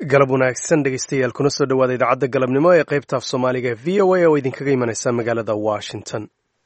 galab wanaagsan dhegeystayaal kuna soo dhawaada idaacadda galabnimo ee qaybta af soomaaliga ee v o a oo idinkaga imanaysa magaalada washington.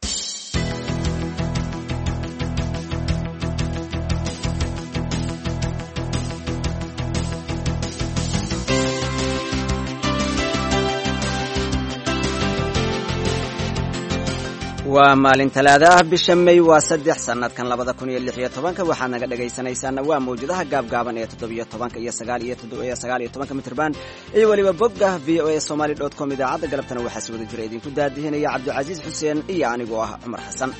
waa maalin talaada ah bisha May waa 3 sanadkan 2016 waxaad naga dhagaysanaysaan waa mawjadaha gaabgaaban ee 17 iyo 9 mitirban iyo waliba bogga voasomali.com idaacadda galabtana waxaa soo wada jira idinku daadihinaya Cabdulcasiis Xuseen iyo anigoo ah Cumar Xasan.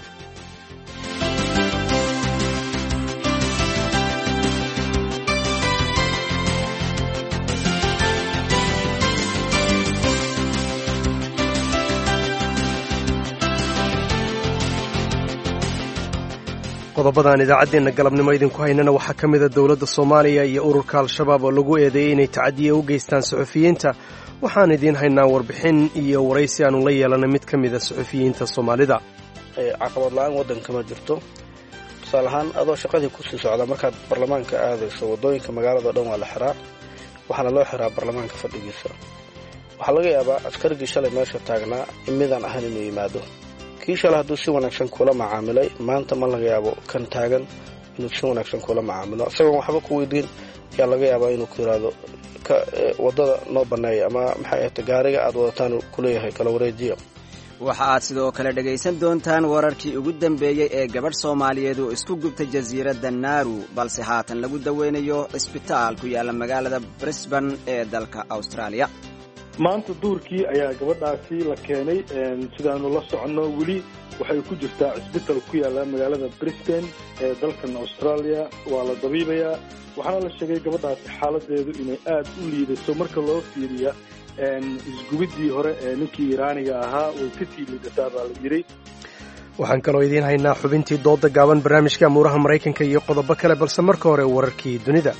qodobadaan idaacaddeenna galabnimo idinku haynana waxaa ka mida dowladda Soomaaliya iyo ururka Al-Shabaab oo lagu eedeeyay inay tacadiye u geystaan suxufiyiinta. waxaan idiin haynaa warbixin iyo waraysi aanu la yeelanay mid ka mida suxufiyiinta Soomaalida. caqabad la'aan waddanka ma jirto. tusaale ahaan adoo shaqadii ku sii socda markaad baarlamaanka aadayso waddooyinka magaalada oo dhan waa la xiraa, waxaana loo xiraa baarlamaanka fadhigiisa. waxaa laga yaabaa askarigii shalay meesha taagnaa in midaan ahaan inuu yimaado. kii shalay hadduu si wanaagsan kula macaamilay maanta ma laga yaabo kan taagan inuu si wanaagsan kula macaamilo isagoon waxba ku weydiin ayaa laga yaabaa inuu ku yidhaahdo waddada noo banneeya ama maxay ahayd gaariga aad wadataan kuleeyahay kala wareejiya. waxa aad sidoo kale dhagaysan doontaan wararkii ugu dambeeyey ee gabadh Soomaaliyeed oo isku gubtay jasiiradda Naaru balse haatan lagu daweynayo isbitaal ku yaala magaalada Brisbane ee dalka Australia. maanta duurkii ayaa gabadhaasi la keenay sidaanu la soconno weli waxay ku jirtaa isbitaal ku yaala magaalada Brisbane ee dalkan Australia. waa la dabiibayaa waxaana la sheegay gabadhaasi xaaladeedu inay aad u liidato marka loo fiiriyo isgubidii hore ee ninkii Iraaniga ahaa way ka sii liidataa baa la yiri. waxaan kaloo idiin haynaa xubintii dooda gaaban, barnaamijka amuuraha Maraykanka iyo qodobo kale, balse marka hore wararkii dunida.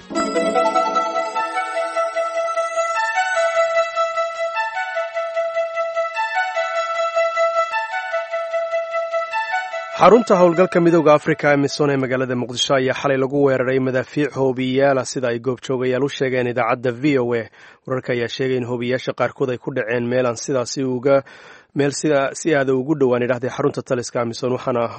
xarunta howlgalka midowda Afrika AMISOM ee magaalada Muqdisho ayaa xalay lagu weeraray madaafiic hoobiyaal sida ay goobjoogayaal u sheegeen idaacadda VOA. wararka ayaa sheegay in hoobiyaasha qaarkood ay ku dhaceen meel si aada ugu dhowaan idhahdee xarunta taliska AMISOM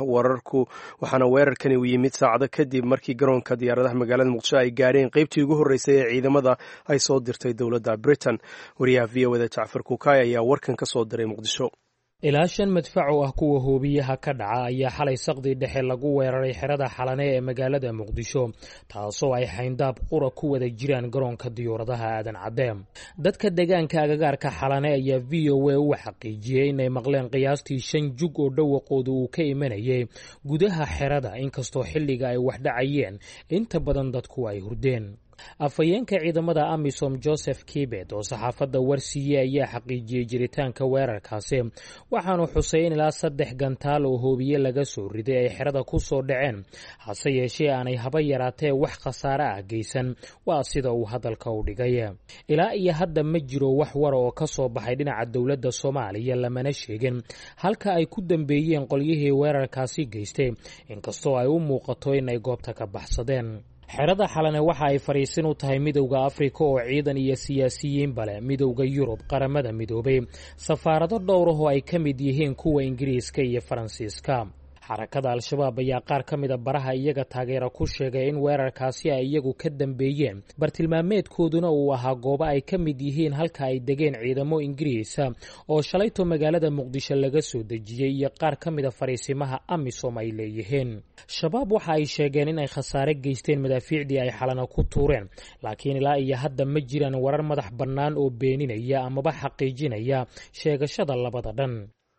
waxaana weerarkani u yimid saacado kadib markii garoonka diyaaradaha magaalada Muqdisho ay gaareen qaybtii ugu horreysay ee ciidamada ay soo dirtay dowladda Britain. wariyaha VOA Jacfar Kukaay ayaa warkan ka soo diray Muqdisho. ilaa 5 madfac oo ah kuwa hoobiyaha ka dhaca ayaa xalay saqdi dhexe lagu weeraray xerada Xalane ee magaalada Muqdisho, taasoo ay xayndaab qura ku wada jiraan garoonka diyaaradaha Aadan Cadde. dadka deegaanka agagaarka Xalane ayaa VOA u xaqiijiyay inay maqleen qiyaastii 5 jug oo dhawaqoodu uu ka imanayay gudaha xerada, inkastoo xilliga ay wax dhacayeen inta badan dadku ay hurdeen. afhayeenka ciidamada AMISOM Joseph Kibet oo saxaafadda warsiiyay ayaa xaqiijiyay jiritaanka weerarkaasi, waxaanu xusay in ilaa 3 gantaal oo hoobiye laga soo riday ay xerada ku soo dhaceen, hase yeeshee aanay haba yaraatee wax khasaare ah geysan. waa sida uu hadalka u dhigay. ilaa iyo hadda ma jiro wax war oo ka soo baxay dhinaca dowladda Soomaaliya, lamana sheegin halka ay ku dambeeyeen qolyihii weerarkaasi geystay, inkastoo ay u muuqato inay goobta ka baxsadeen. xerada Xalane waxa ay fariisin u tahay midowda Afrika oo ciidan iyo siyaasiyiin bale, midowda Yurub, qaramada midoobay, safaarado dhowr ah oo ay ka mid yihiin kuwa Ingiriiska iyo Faransiiska. xarakada Al-Shabaab ayaa qaar ka mida baraha iyaga taageera ku sheegay in weerarkaasi ay iyagu ka dambeeyeen, bartilmaameedkooduna uu ahaa goobo ay ka mid yihiin halka ay degeen ciidamo Ingiriisa oo shalayto magaalada Muqdisho laga soo dejiyay iyo qaar ka mida fariisimaha AMISOM ay leeyihiin. shabaab waxa ay sheegeen in ay khasaare geysteen madaafiicdii ay Xalana ku tuureen, laakiin ilaa iyo hadda ma jiraan warar madax bannaan oo beeninaya amaba xaqiijinaya sheegashada labada dhan.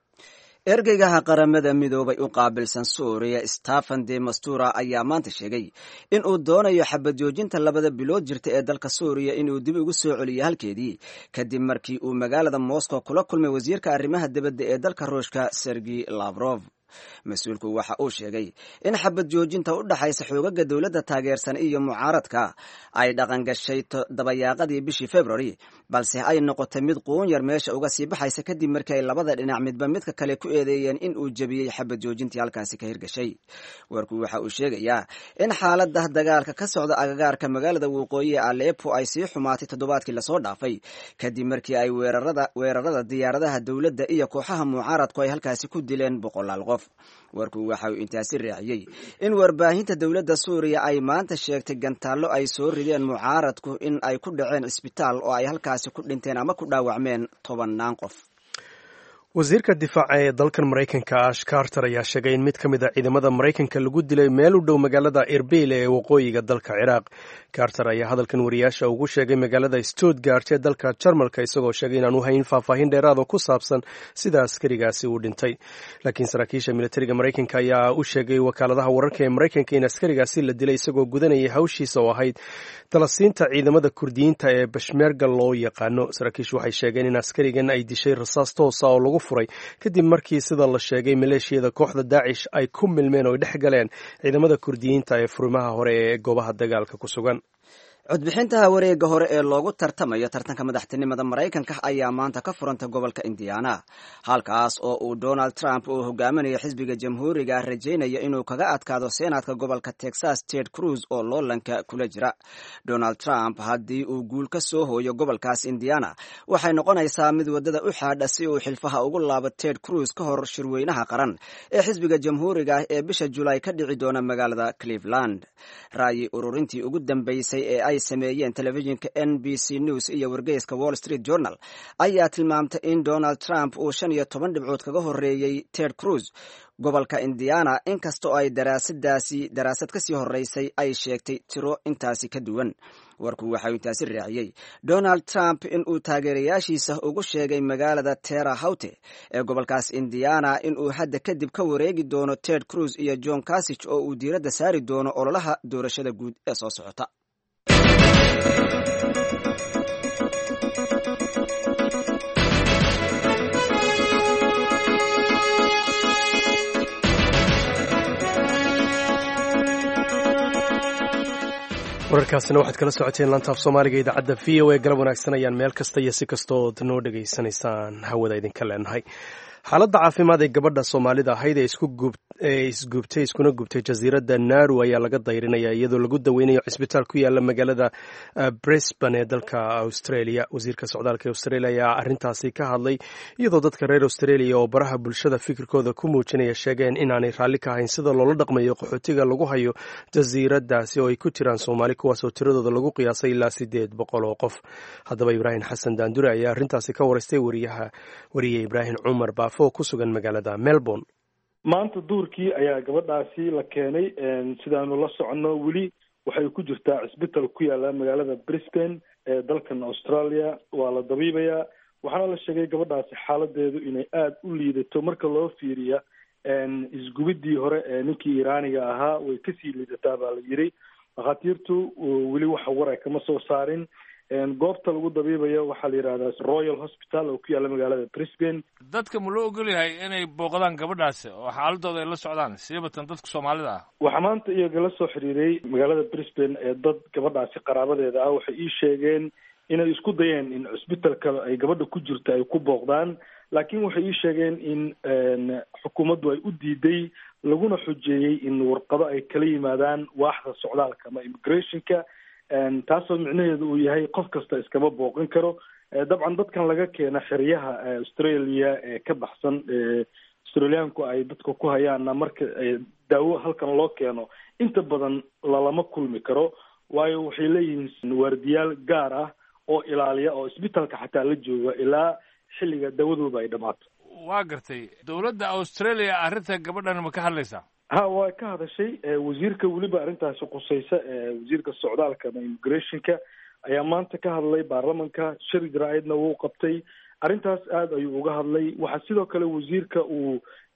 ergeygaha qaramada midoobay u qaabilsan Suuriya Staffan de Mistura ayaa maanta sheegay in uu doonayo xabad joojinta 2 bilood jirta ee dalka Suuriya inuu dib ugu soo celiyo halkeedii kadib markii uu magaalada Moscow kula kulmay wasiirka arrimaha dibadda ee dalka Ruushka Sergey Lavrov. mas-uulku waxa uu sheegay in xabad joojinta u dhaxaysa xoogaga dowladda taageersan iyo mucaaradka ay dhaqan gashay dabayaaqadii bishii February balse ay noqotay mid quun yar meesha uga sii baxaysa kadib markii ay labada dhinac midba midka kale ku eedeeyeen in uu jebiyey xabad joojintii halkaasi ka hirgashay. warku waxa uu sheegayaa in xaalada dagaalka ka socda agagaarka magaalada waqooyi ee Aleppo ay sii xumaatay toddobaadkii lasoo dhaafay kadib markii ay weerarada diyaaradaha dowladda iyo kooxaha mucaaradku ay halkaasi ku dileen 100 qof. warku waxa uu intaasi raaciyay in warbaahinta dowladda Suuriya ay maanta sheegtay gantaallo ay soo rideen mucaaradku in ay ku dhaceen isbitaal oo ay halkaasi ku dhinteen ama ku dhaawacmeen 10 qof. wasiirka difaaca ee dalkan Mareykanka Ash Carter ayaa sheegay in mid ka mid ah ciidamada Mareykanka lagu dilay meel u dhow magaalada Erbil ee waqooyiga dalka Ciraaq. Carter ayaa hadalkan wariyaasha ugu sheegay magaalada Stuttgart ee dalka Jarmalka isagoo sheegay in aanu hayn faahfaahin dheeraad oo ku saabsan sida askarigaasi uu dhintay. Laakiin saraakiisha militariga Mareykanka ayaa u sheegay wakaaladaha wararka ee Mareykanka in askarigaasi la dilay isagoo gudanayay hawshiisa oo ahayd talasiinta ciidamada Kurdiyiinta ee Peshmerga loo yaqaano. Saraakiishu waxay sheegeen in askarigan ay dishay rasaas toos ah oo lagu furay kadib markii sida la sheegay maleeshiyada kooxda Daesh ay ku milmeen oo dhex galeen ciidamada Kurdiyiinta ee furimaha hore ee goobaha dagaalka ku sugan. codbixinta wareega hore ee loogu tartamayo tartanka madaxtinimada Mareykanka ayaa maanta ka furantay gobolka Indiana, halkaas oo uu Donald Trump uu hogaaminayo xisbiga jamhuuriga rajaynayo inuu kaga adkaado senatka gobolka Texas Ted Cruz oo loolanka kula jira. Donald Trump haddii uu guul ka soo hooyo gobolkaas Indiana waxay noqonaysaa mid wadada u xaadha si uu xilfaha ugu laabo Ted Cruz ka hor shirweynaha qaran ee xisbiga jamhuuriga ee bisha July ka dhici doona magaalada Cleveland. ra'yi ururintii ugu dambeysay ee ay sameeyeen telefishinka NBC News iyo wargeyska Wall Street Journal ayaa tilmaamtay in Donald Trump uu 15 dhibcood kaga horeeyay Ted Cruz gobolka Indiana, inkastoo ay daraasad kasii horeysay ay sheegtay tiro intaasi ka duwan. warku waxa uu intaasi raaciyay Donald Trump in uu taageerayaashiisa ugu sheegay magaalada Terre Haute ee gobolkaas Indiana in uu hadda kadib ka wareegi doono Ted Cruz iyo John Kasich oo uu diiradda saari doono ololaha doorashada guud ee soo socota. wararkaasina waxaad kala socoteen laanta af Soomaaliga idaacadda VOA. galab wanaagsan ayaan meel kasta iyo si kastood noo dhegaysanaysaan hawada idinka leenahay. xaaladda caafimaad ee gabadha Soomaalida ahayd ee iskuna gubtay jasiiradda Nauru ayaa laga dayrinaya iyadoo lagu daweynayo cisbitaal ku yaala magaalada Brisbane ee dalka Australia. wasiirka socdaalka ee Australia ayaa arrintaasi ka hadlay iyadoo dadka reer Australia oo baraha bulshada fikirkooda ku muujinaya sheegeen inaanay raalli ka ahayn sida loola dhaqmayo qaxootiga lagu hayo jasiiraddaasi oo ay ku jiraan Soomaali kuwaas oo tiradooda lagu qiyaasay ilaa 800 oo qof. haddaba Ibrahim Xasan Daandure ayaa arrintaasi ka waraystay wariye Ibrahim Cumar oo ku sugan magaalada Melbourne. maanta duurkii ayaa gabadhaasi la keenay sidaanu la soconno weli waxay ku jirtaa cisbitaal ku yaala magaalada Brisbane ee dalkan Australia. waa la dabiibayaa waxaana la sheegay gabadhaasi xaaladeedu inay aada u liidato marka loo fiiriya isgubidii hore ee ninkii Iraaniga ahaa way kasii liidataa baa la yiri. dhakhaatiirtu weli waxa war ay kama soo saarin. goobta lagu dabiibayo waxaa la yidhahdaa Royal Hospital oo ku yaala magaalada Brisbane. dadka ma loo ogol yahay inay booqdaan gabadhaasi oo xaaladooda ay la socdaan siibatan dadka Soomaalida ah? waxaa maanta iyaga la soo xiriiray magaalada Brisbane ee dad gabadhaasi qaraabadeeda ah waxay ii sheegeen inay isku dayeen in cisbitaalka ay gabadha ku jirta ay ku booqdaan, laakiin waxay ii sheegeen in xukuumaddu ay u diiday laguna xujeeyey in warqado ay kala yimaadaan waaxda socdaalka ama immigrationka, taasoo micnaheedu uu yahay qof kasta iskama booqan karo. dabcan dadkan laga keena xeryaha Australia ee ka baxsan Australiaanku ay dadka ku hayaana marka daawo halkan loo keeno inta badan lalama kulmi karo, waayo waxay leeyihiin waardiyaal gaar ah oo ilaaliya oo isbitaalka xataa la jooga ilaa xilliga daawadooda ay dhammaato. waa gartay dowladda Australia arrinta gabadhan ma ka hadlaysaa? waa ka hadashay wasiirka weliba arrintaasi qusaysa wasiirka socdaalka ama immigrationka ayaa maanta ka hadlay baarlamanka. shir jaraa'idna wuu qabtay. arrintaas aada ayuu uga hadlay. waxaa sidoo kale wasiirka uu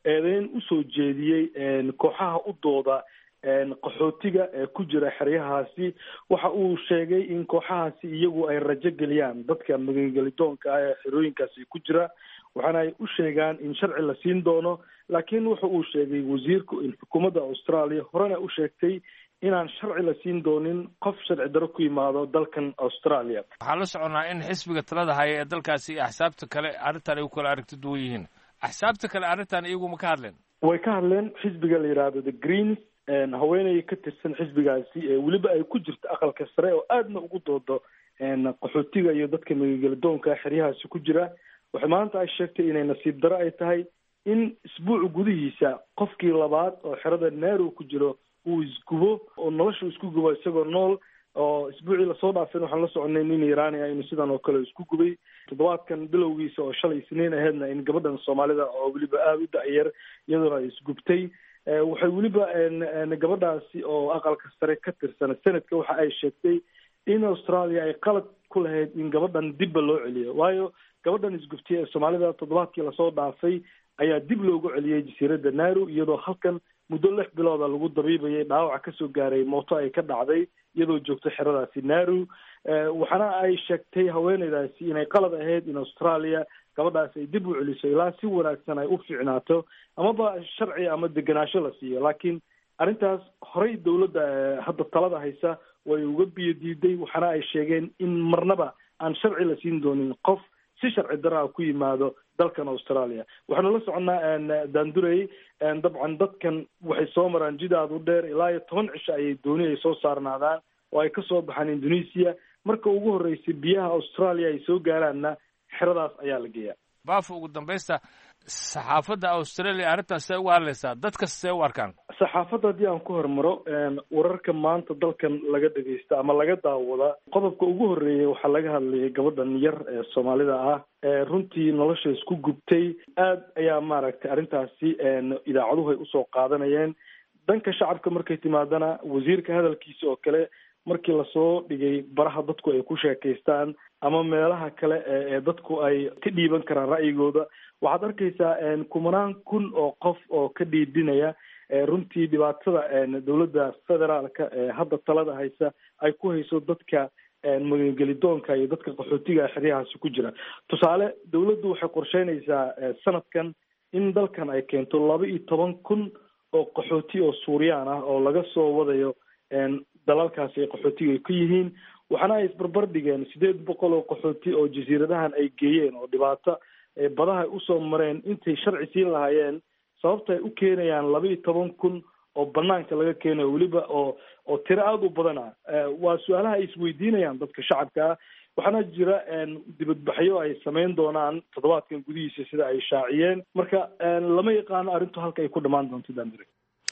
eedeyn usoo jeediyey kooxaha u dooda qaxootiga ee ku jira xeryahaasi. waxa uu sheegay in kooxahaasi iyagu ay rajo geliyaan dadka magangelitoonka ah ee xerooyinkaasi ku jira, waxaana ay u sheegaan in sharci la siin doono. laakiin wuxa uu sheegay wasiirku in xukuumadda Australia horena u sheegtay inaan sharci la siin doonin qof sharci daro ku yimaado dalkan Australia. waxaan la soconaa in xisbiga talada haya ee dalkaasi iyo axsaabta kale arrintan ay ku kala aragti duwan yihiin. axsaabta kale arrintan iyagu ma ka hadleen? way ka hadleen. xisbiga la yidhaahdo the Greens, haweeney ka tirsan xisbigaasi weliba ay ku jirto aqalka sare oo aadna ugu doodo qaxootiga iyo dadka magangelidoonka xeryahaasi ku jira, waxay maanta ay sheegtay inay nasiib daro ay tahay in isbuuca gudihiisa qofkii labaad oo xerada Nairobi ku jiro uu isgubo oo nolosha isku gubo isagoo nool. oo isbuucii lasoo dhaafay waxaan la soconay nin Iraan ah inuu sidan oo kale isku gubay. toddobaadkan bilowgiisa oo shalay Isniin ahaydna in gabadhan Soomaalida oo weliba aada u da'yar iyaduna ay isgubtay. waxay weliba gabadhaasi oo aqalka sare ka tirsan sanadka waxa ay sheegtay in Australia ay qalad ku lahayd in gabadhan dibba loo celiyo, waayo gabadhan isgubtay ee Soomaalida toddobaadkii lasoo dhaafay ayaa dib loogu celiyey jasiiradda Nairobi, iyadoo halkan muddo 6 bilooda lagu dabiibayay dhaawac kasoo gaaray mooto ay ka dhacday iyadoo joogto xeradaasi Nairobi. waxaana ay sheegtay haweeneydaasi inay qalad ahayd in Australia gabadhaas ay dib u celiso ilaa si wanaagsan ay u fiicnaato amaba sharci ama degenaansho la siiyo. laakiin arrintaas horey dowladda hadda talada haysa way uga biyo diiday, waxaana ay sheegeen in marnaba aan sharci la siin doonin qof si sharci daraa ku yimaado dalkan Australia. waxaanu la soconnaa Daandurey, dabcan dadkan waxay soo maraan jid aad u dheer ilaa iyo 10 cisho ayay dooni ay soo saarnaadaan oo ay kasoo baxaan Indonesia. marka ugu horeysay biyaha Australia ay soo gaaraanna xeradaas ayaa la geeyaa. baafo ugu dambaysta saxaafadda Australia arrintaas ay uga hadlaysaa, dadka see u arkaan? saxaafadda haddii aan ku hormaro wararka maanta dalkan laga dhageysta ama laga daawada, qodobka ugu horeeyay waxaa laga hadlayay gabadhan yar ee Soomaalida ah runtii nolosha isku gubtay. aad ayaa maaragtay arrintaasi idaacaduhu ay usoo qaadanayeen. dhanka shacabka markay timaadana wasiirka hadalkiisa oo kale markii lasoo dhigay baraha dadku ay ku sheekaystaan ama meelaha kale ee dadku ay ka dhiiban karaan ra'yigooda, waxaad arkaysaa kumanaan kun oo qof oo ka dhiidhinaya runtii dhibaatada dowladda federaalka ee hadda talada haysa ay ku hayso dadka magangelidoonka iyo dadka qaxootiga xeryahaasi ku jira. tusaale, dowladdu waxay qorsheynaysaa sanadkan in dalkan ay keento 12,000 oo qaxooti oo Suuriyaan ah oo laga soo wadayo dalalkaasi ay qaxootiga ay ka yihiin. waxaana ay isbarbar dhigeen 800 oo qaxooti oo jasiiradahan ay geeyeen oo dhibaato badaha ay usoo mareen intay sharci siin lahaayeen. sababta ay u keenayaan 12,000 oo banaanka laga keenayo weliba oo tiro aada u badana waa su-aalaha ay isweydiinayaan dadka shacabka ah. waxaana jira dibadbaxyo ay samayn doonaan toddobaadkan gudihiisa sida ay shaaciyeen. marka lama yaqaano arrintu halka ay ku dhammaan doonto. Daandure.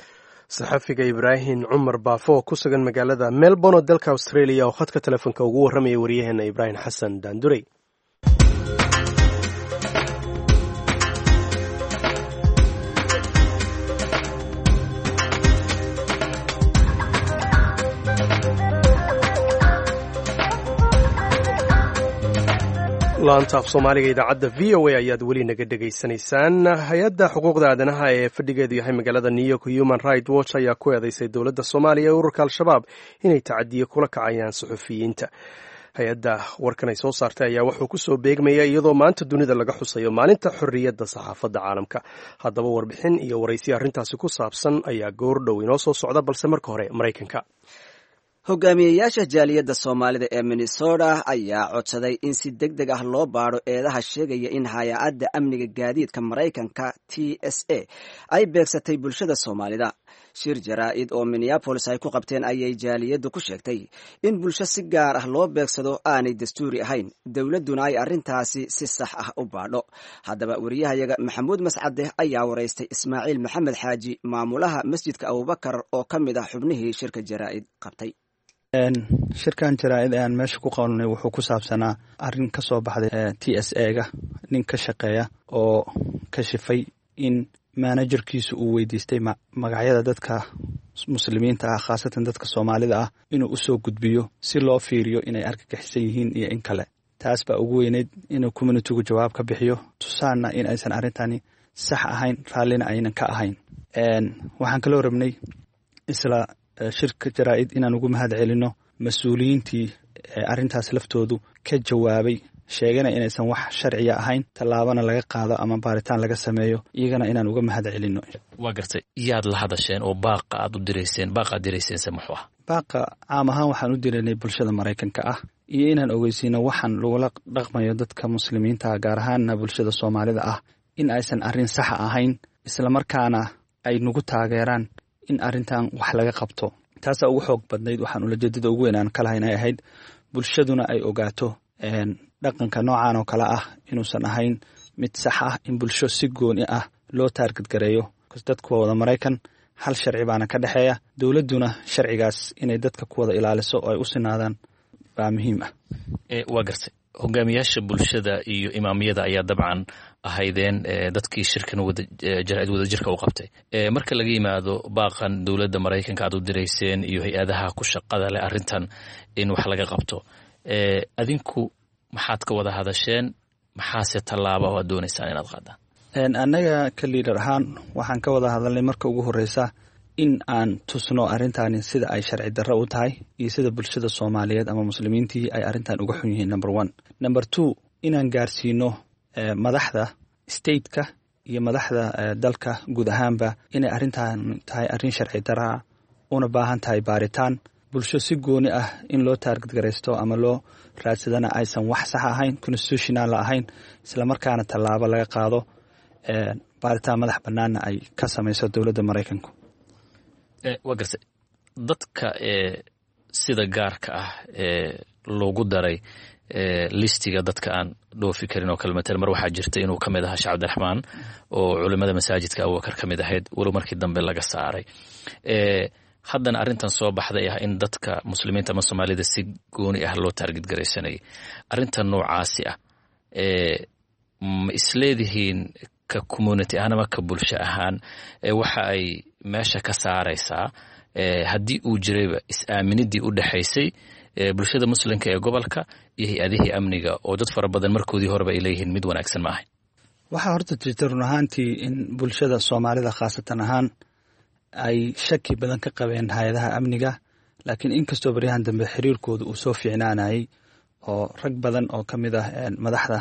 saxafiga Ibraahim Cumar Baafo oo ku sugan magaalada Melbourne oo dalka Australia oo khadka telefoonka ugu warramaya wariyaheena Ibraahim Xasan Daandurey. laanta af soomaaliga idaacadda v o a ayaad weli naga dhegaysanaysaan. hay-adda xuquuqda aadanaha ee fadhigeedu yahay magaalada New York Human Rights Watch ayaa ku eedeysay dowladda Soomaaliya ee ururka Al-shabaab inay tacadiye kula kacayaan suxufiyiinta. hay-adda warkan ay soo saartay ayaa wuxuu ku soo beegmaya iyadoo maanta dunida laga xusayo maalinta xorriyadda saxaafadda caalamka. haddaba warbixin iyo waraysi arrintaasi ku saabsan ayaa goor dhow inoo soo socda, balse marka hore Maraykanka. hogaamiyeyaasha jaaliyadda Soomaalida ee Minnesota ayaa codsaday in si degdeg ah loo baaro eedaha sheegaya in hay-adda amniga gaadiidka Maraykanka TSA ay beegsatay bulshada Soomaalida. shir jaraa'id oo Minneapolis ay ku qabteen ayay jaaliyaddu ku sheegtay in bulsho si gaar ah loo beegsado aanay dastuuri ahayn, dowladduna ay arrintaasi si sax ah u baadho. haddaba wariyahayaga Maxamuud Mascade ayaa waraystay Ismaaciil Maxamed Xaaji, maamulaha masjidka Abubakar oo ka mid ah xubnihii shirka jaraa'id qabtay. shirkan jaraa'id aan meesha ku qabanay wuxuu ku saabsanaa arrin ka soo baxday TSA-ga nin ka shaqeeya oo ka shifay in managerkiisu uu weydiistay magacyada dadka muslimiinta ah, khaasatan dadka Soomaalida ah, inuu usoo gudbiyo si loo fiiriyo inay argagixisan yihiin iyo in kale. taas baa ugu weyneyd inuu communitygu jawaab ka bixiyo, tusaana in aysan arrintani sax ahayn raallina aynan ka ahayn. Waxaan kaloo rabnay isla shirka jaraa'id inaan ugu mahad celino mas-uuliyiintii arrintaas laftoodu ka jawaabay, sheegana inaysan wax sharciya ahayn, tallaabana laga qaado ama baaritaan laga sameeyo, iyagana inaan uga mahad celino. waa gartay, yaad la hadasheen oo baaqa aad dirayseense muxuu ah? baaqa caam ahaan waxaan u diraynay bulshada Maraykanka ah iyo inaan ogeysiino waxaan lagula dhaqmayo dadka muslimiinta, gaar ahaanna bulshada Soomaalida ah, in aysan arrin saxa ahayn, islamarkaana ay nagu taageeraan in arrintan wax laga qabto. taasaa ugu xoog badnayd. waxaan ulajeedada ugu weyn aan ka lahayn ay ahayd bulshaduna ay ogaato dhaqanka noocan oo kale ah inuusan ahayn mid sax ah, in bulsho si gooni ah loo taargadgareeyo. dadku waa wada Maraykan, hal sharci baana ka dhexeeya, dowladduna sharcigaas inay dadka ku wada ilaaliso oo ay u sinaadaan baa muhiim ah. waa gartay, hogaamiyaasha bulshada iyo imaamiyada ayaa dabcan ahaydeen dadkii shirkan jaraa'id wadajirka u qabtay. marka laga yimaado baaqan dowladda Maraykanka aad u dirayseen iyo hay-adaha ku shaqada leh arrintan in wax laga qabto, adinku maxaad ka wada hadasheen? maxaase tallaaba oo aad doonaysaan inaad qaadaan? annaga ka liidar ahaan waxaan ka wada hadalnay marka ugu horreysa in aan tusno arrintaani sida ay sharci darro u tahay iyo sida bulshada Soomaaliyeed ama muslimiintii ay arrintan uga xun yihiin. number 1. number 2, inaan gaarsiino madaxda stateka iyo madaxda dalka guud ahaanba inay arrintan tahay arrin sharci darra una baahan tahay baaritaan. bulsho si gooni ah in loo taargadgaraysto ama loo raadsadana aysan wax sax ahayn, constitutional ahayn, islamarkaana tallaabo laga qaado, baaritaan madax bannaanna ay ka samayso dowladda Maraykanku. waa gartay, dadka sida gaarka ah loogu daray listiga dadka aan dhoofi karin oo kale, matal mar waxaa jirta inuu ka mid ahaa Sheekh Cabdiraxmaan oo culimmada masaajidka Abubakar ka mid ahayd, walow markii dambe laga saaray. haddana arrintan soo baxday ah in dadka muslimiinta ama Soomaalida si gooni ah loo taargetgaraysanayay. arrintan noocaasi ah ma isleedihiin ka community ahaan ama ka bulsho ahaan waxa ay meesha ka saaraysaa haddii uu jirayba is-aaminidii u dhexaysay bulshada muslimka ee gobolka iyo hay-adihii amniga oo dad fara badan markoodii horeba ay leeyihiin mid wanaagsan ma ahayn? waxaa horta jirta run ahaantii in bulshada Soomaalida khaasatan ahaan ay shaki badan ka qabeen hay-adaha amniga, laakiin inkastoo baryahan dambe xiriirkooda uu soo fiicnaanayay oo rag badan oo ka mid ah madaxda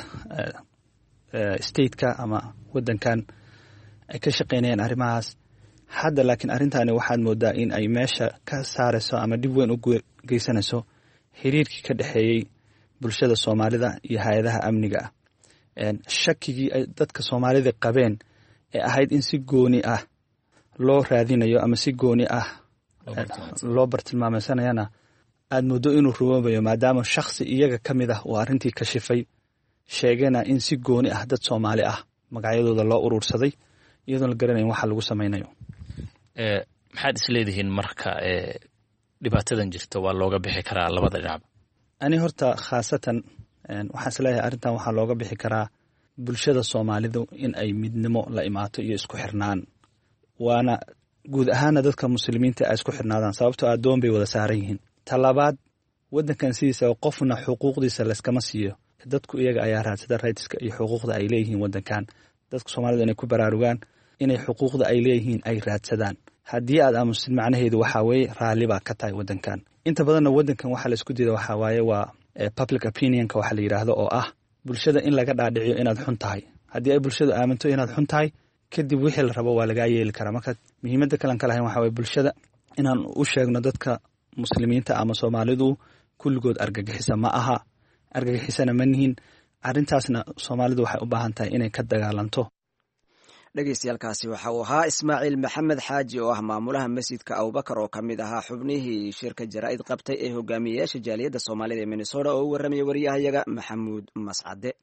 stateka ama waddankan ay ka shaqaynayaan arrimahaas, hadda laakiin arrintaani waxaad moodaa in ay meesha ka saarayso ama dhib weyn u geysanayso xiriirkii ka dhexeeyey bulshada Soomaalida iyo hay-adaha amniga ah. shakigii ay dadka Soomaalida qabeen ee ahayd in si gooni ah loo raadinayo ama si gooni ah loo bartilmaamaysanayana aad moodo inuu rumoobayo, maadaama shakhsi iyaga ka mid ah uu arrintii ka shifay, sheegana in si gooni ah dad Soomaali ah magacyadooda loo urursaday iyadoon la garanayn waxa lagu samaynayo. maxaad isleedihiin marka dhibaatadan jirta waa looga bixi karaa labada dhinac? ani horta khaasatan waxaan isleeyahay arrintan waxaa looga bixi karaa bulshada Soomaalidu in ay midnimo la imaato iyo isku xirnaan, waana guud ahaana dadka muslimiinta ay isku xirnaadaan, sababtoo adoon bay wada saaran yihiin. talabaad, waddankan sidiisa qofna xuquuqdiisa layskama siiyo, dadku iyaga ayaa raadsada rightska iyo xuquuqda ay leeyihiin waddankan. dadka Soomaalida inay ku baraarugaan inay xuquuqda ay leeyihiin ay raadsadaan. haddii aad aamusid macnaheedu waxaa weeye raalli baa ka tahay waddankan. inta badanna waddankan waxaa la isku diida waxaa waaye waa public opinionka waxa la yidhaahdo, oo ah bulshada in laga dhaadhiciyo inaad xun tahay. haddii ay bulshadu aaminto inaad xun tahay, kadib wixii la rabo waa lagaa yeeli karaa. marka muhiimadda kalan ka lahayn waxaa waye bulshada inaan u sheegno dadka muslimiinta ama Soomaalidu kulligood argagixisa ma aha, argagixisana ma nihin. arrintaasna Soomaalidu waxay u baahan tahay inay ka dagaalanto. dhegeystayaaalkaasi waxa uu ahaa Ismaaciil Maxamed Xaaji oo ah maamulaha masjidka Abubakar oo ka mid ahaa xubnihii shirka jaraa'id qabtay ee hogaamiyayaasha jaaliyadda Soomaalida ee Minnesota oo u warramaya wariyahayaga Maxamuud Mascade.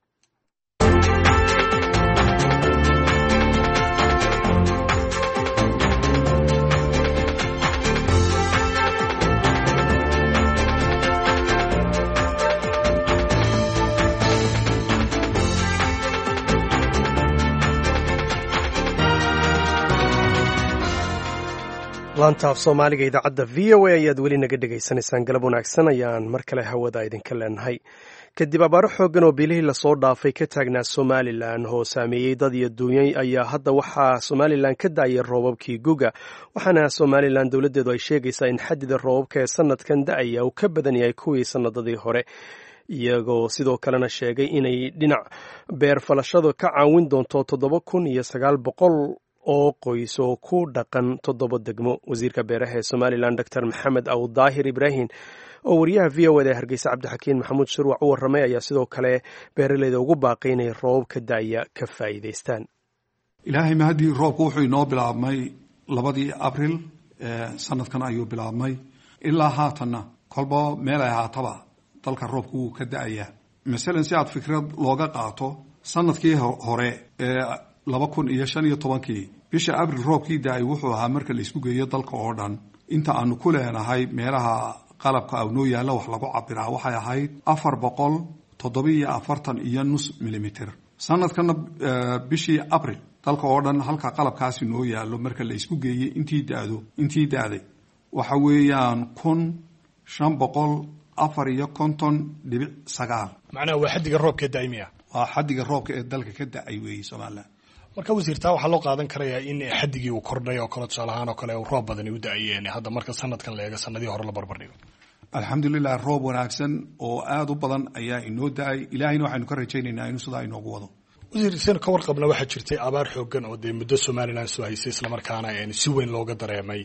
laanta af soomaaliga idaacadda v o a ayaad weli naga dhegaysanaysaan. galab wanaagsan ayaan mar kale hawada idinka leenahay. kadib abaaro xooggan oo bilihii lasoo dhaafay ka taagnaa somalilan oo saameeyey dad iyo duunyay ayaa hadda waxaa somalilan ka daayay roobabkii guga waxaana somalilan dowladdeedu ay sheegaysaa in xadida roobabka ee sanadkan da-aya uu ka badan yahay kuwii sanadadii hore iyagoo sidoo kalena sheegay inay dhinac beer falashadu ka caawin doonto 7,900 oo qoys oo ku dhaqan 7 degmo. Wasiirka beeraha ee somalilan dr maxamed awdaahir ibraahim oo wariyaha v o da hargeysa cabdixakiin maxamuud shirwac u warramay ayaa sidoo kale beeraleyda ugu baaqay inay roobabka da-aya ka faa'iidaystaan. ilaahay mahadii roobku wuxuu inoo bilaabmay 2 abril sanadkan ayuu bilaabmay ilaa haatanna kolba meel ay haataba dalka roobku wuu ka da-ayaa. masalan si aad fikrad looga qaato sanadkii hore ee 2015 bisha abril roobkii da-ay wuxuu ahaa marka la isku geeyo dalka oo dhan inta aanu ku leenahay meelaha qalabka awnoo yaalla wax lagu cabiraa waxay ahayd 447.5 milimitr. sanadkana bishii abril dalka oo dhan halka qalabkaasi noo yaallo marka la isku geeyey intii da'day waxa weeyaan 554.9. macnaha waa xaddiga roobka daa'imiya. waa xaddiga roobka ee dalka ka da'ay weeyey Soomaaliland. marka wasiirtaa waxaa loo qaadan karayaa in xaddigii uu kordhay oo kale tusaale ahaan oo kale uu roob badani u da-ayeen hadda marka sanadkan la eego sanadii hore la barbardhigo. alxamdulilah roob wanaagsan oo aad u badan ayaa inoo da-ay ilaahayna waxaynu ka rajaynaynaa inuu sidaa inoogu wado. wasiir seen ka warqabna waxaa jirtay abaar xooggan oo dee muddo somaliland soo haysay islamarkaana si weyn looga dareemay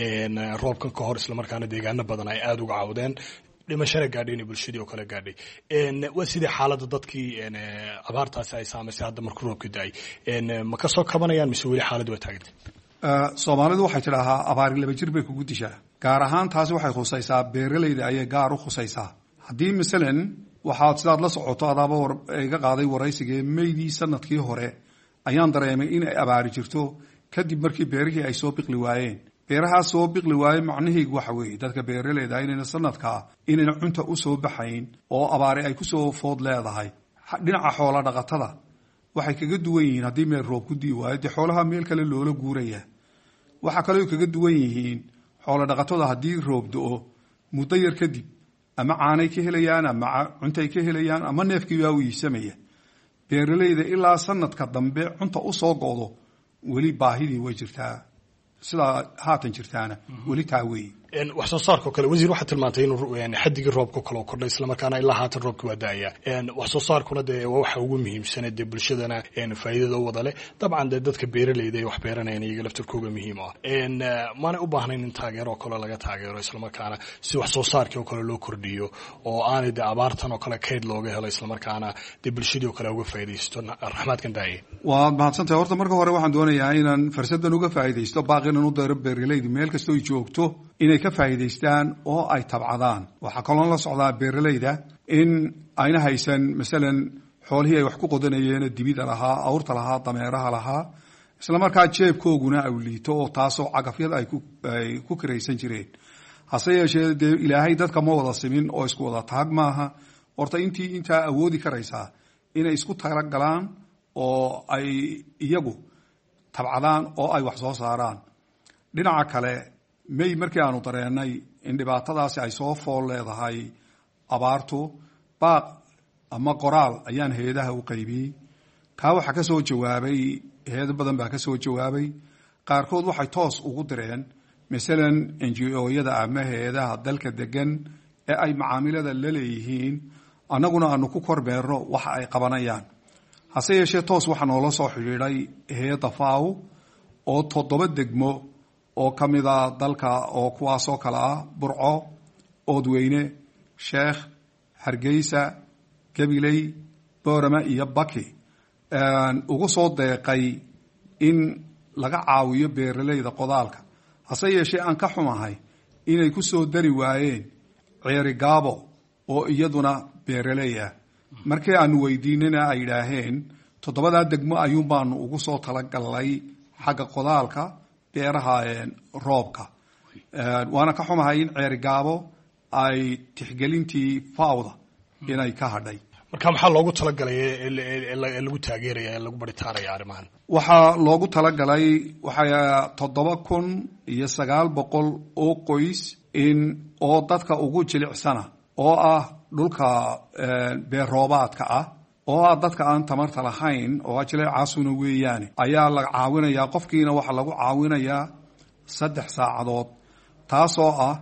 roobkan ka hor islamarkaana deegaano badan ay aada uga cawdeen dhimashana gaadhay inay bulshadii oo kale gaadhay. waa sidii xaaladda dadkii abaartaasi ay saamaysay hadda markuu roobka da-ay ma ka soo kabanayaan mise weli xaaladdu waa taagantay? soomaalidu waxay tidhaahaa abaari 2 jir bay kugu dishaa. gaar ahaan taasi waxay khusaysaa beeralayda ayay gaar u khusaysaa. haddii masalan waxaad sidaad la socoto adaaba iga qaaday waraysigee meydii sanadkii hore ayaan dareemay in ay abaari jirto kadib markii beerihii ay soo biqli waayeen. beerahaas soo biqli waayey macnaheedu waxa weeye dadka beeralayda inayna sanadkaa inayna cunta u soo baxayn oo abaari ay ku soo food leedahay. dhinaca xoola dhaqatada waxay kaga duwan yihiin haddii meel roob ku dii waayo dee xoolaha meel kale loola guuraya. waxaa kaloo kaga duwan yihiin xoola dhaqatada haddii roob do-o muddo yar kadib ama caanay ka helayaan ama cuntay ka helayaan ama neefkii waa u iibsamaya. beeralayda ilaa sanadka dambe cunta u soo go'do weli baahidii way jirtaa sidaa haatan jirtaana weli taa weeye. wax soo saarkoo kale wasiir waxaa tilmaantay inuu xaddigii roobka kale oo kordhay islamarkaana ilaa haatan roobka waa da-aya. wax soo saarkuna dee waa waxa ugu muhiimsane dee bulshadana faa'iidada u wada leh dabcan dee dadka beeralayda ay wax beeranayaan iyaga laftarkooga muhiim ah. maanay u baahnayn in taageero oo kale laga taageero islamarkaana si wax soo saarkii oo kale loo kordhiyo oo aanay dee abaartan oo kale kayd looga helo islamarkaana dee bulshadii oo kale uga faa'iidaysto raxmaadkan daaya. waad mahadsantahay. horta marka hore waxaan doonayaa inaan fursadan uga faa'iidaysto baaqinan u dayro beeralayda meel kastoo ay joogto inay ka faa'iidaystaan oo ay tabcadaan. waxaa kaloo la socdaa beeralayda in ayna haysan masalan xoolihii ay wax ku qodanayeen dibida lahaa awrta lahaa dameeraha lahaa islamarkaa jeebkooguna au liito oo taasoo cagafyada ay ku kiraysan jireen. hase yeeshee dee ilaahay dadka ma wada simin oo isku wada taag maaha. horta intaa awoodi karaysaa inay isku talagalaan oo ay iyagu tabcadaan oo ay wax soo saaraan. dhinaca kale may markii aanu dareennay in dhibaatadaasi ay soo fool leedahay abaartu baaq ama qoraal ayaan heedaha u qaybiyey. kaa waxaa ka soo jawaabay heedo badan baa ka soo jawaabay. qaarkood waxay toos ugu direen masalan NGO-yada ama heedaha dalka degan ee ay macaamilada la leeyihiin annaguna aanu ku kormeerno waxa ay qabanayaan. hase yeeshee toos waxaa noola soo xidhiidhay heeda FAO oo 7 degmo oo ka mid ah dalka oo kuwaasoo kale ah Burco, Oodweyne, Sheekh, Hargeysa, Gabiley, Boorama iyo Baki ugu soo deeqay in laga caawiyo beeralayda qodaalka. hase yeeshee aan ka xumahay inay ku soo dari waayeen Ceeri Gaabo oo iyaduna beeralay ah. markii aanu weydiinana ay yidhaaheen 7 degmo ayuun baanu ugu soo talagalnay xagga qodaalka beeraha roobka. waana ka xumahay in Ceeri Gaabo ay tixgelintii FAO-da inay ka hadhay. marka maxaa loogu talagalay lagu taageeraya lagu baritaanaya arrimahan? waxaa loogu talagalay waxaa 7,900 oo qoys in oo dadka ugu jilicsana oo ah dhulka beerroobaadka ah oo ah dadka aan tamarta lahayn oo ajile caasuna weeyaane ayaa la caawinayaa qofkiina waxaa lagu caawinayaa 3 saacadood taasoo ah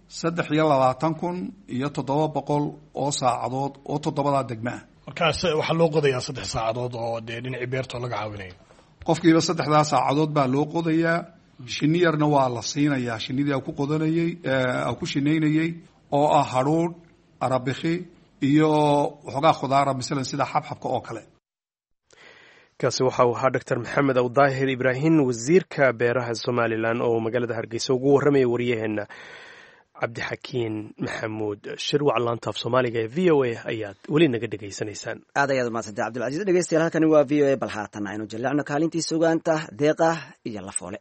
23,700 oo saacadood oo 7 degma markaas waxaa loo qodayaa 3 saacadood oo dee dhinacii beertoo laga caawinayo qofkiiba 3 saacadood baa loo qodayaa shinni yarna waa la siinayaa shinnidii ku qodanayay ku shinaynayay oo ah hadhuudh arabikhi iyo waxoogaa khudaara misalan sida xabxabka oo kale kaasi waxa uu ahaa dr maxamed awdaahir ibraahim wasiirka beeraha somalilan oo magaalada hargeysa ugu warramaya wariyaheenna cabdixakiin maxamuud shirwac laanta af soomaaliga ee v o a ayaad weli naga dhegaysanaysaan aad ayaad umahadsantay cabdilcaziiz dhegeystayaal halkani waa v o a bal haatan aynu jallecno kaalintii sugaanta deeqa iyo lafoole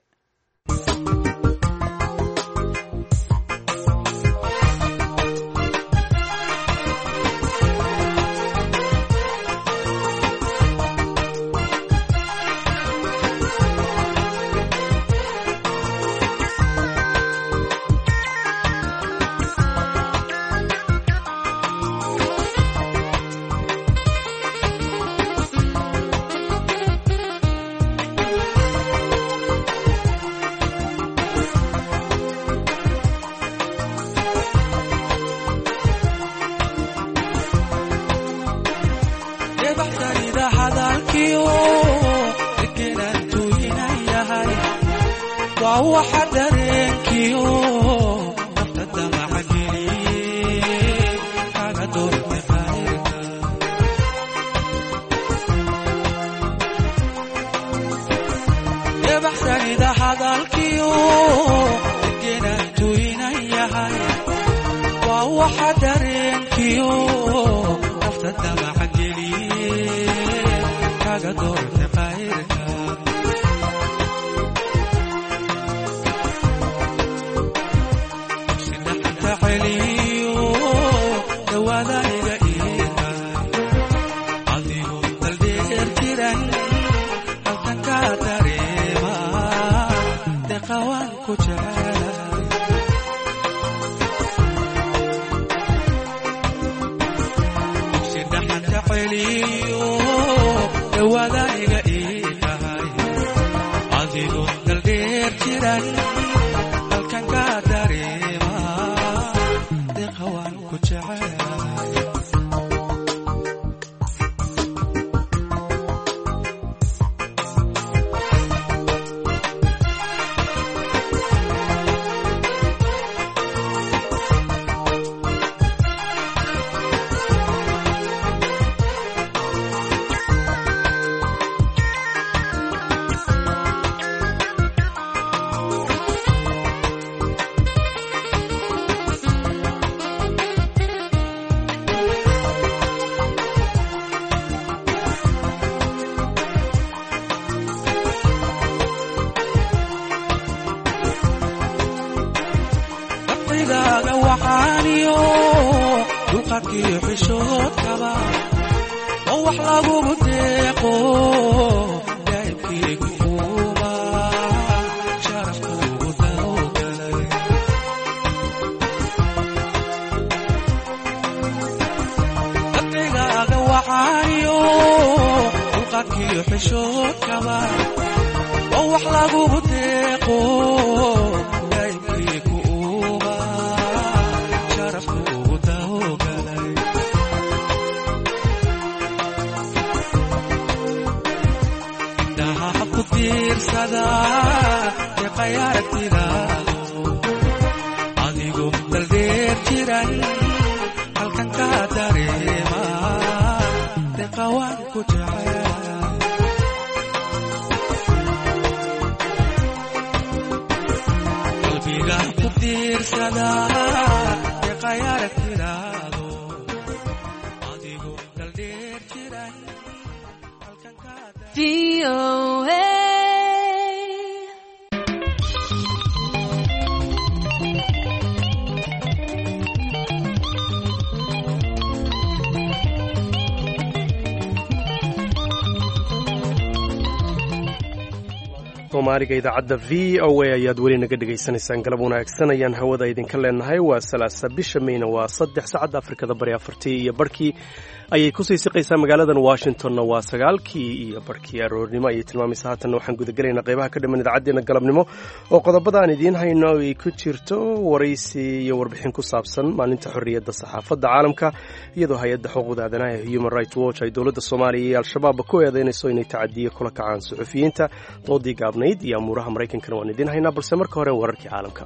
soomaaliga idaacadda v o a ayaad weli naga dhegaysanaysaan galab wanaagsan ayaan hawada idinka leenahay waa 3 bisha mayna waa 3 saacadda afrikada bari 4 iyo barkii ayay kusii siqaysaa magaaladan washingtonna waa 9 iyo barkii aroornimo ayay tilmaamaysaa haatanna waxaan gudagelaynaa qaybaha ka dhiman idaacaddeenna galabnimo oo qodobada aan idiin hayno ay ku jirto waraysi iyo warbixin ku saabsan maalinta xorriyadda saxaafadda caalamka iyadoo hay-adda xuquuqda aadanaha ee Human Rights Watch ay dowladda Soomaaliya iyo al-shabaab ku eedeynayso inay tacadiye kula kacaan suxufiyiinta doodii gaabnayd iyo amuuraha maraykankana waan idiin haynaa balse marka hore wararkii caalamka.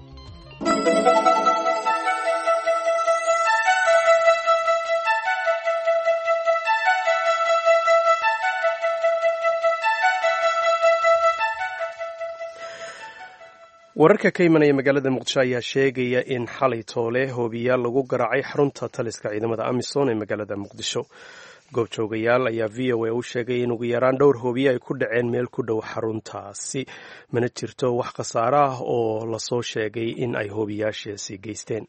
wararka ka imanaya magaalada muqdisho ayaa sheegaya in xalay toole hoobiyaal lagu garaacay xarunta taliska ciidamada amisom ee magaalada muqdisho. goobjoogayaal ayaa v o a u sheegay in ugu yaraan dhowr hoobiye ay ku dhaceen meel ku dhow xaruntaasi mana jirto wax khasaare ah oo lasoo sheegay in ay hoobiyaashaasi geysteen.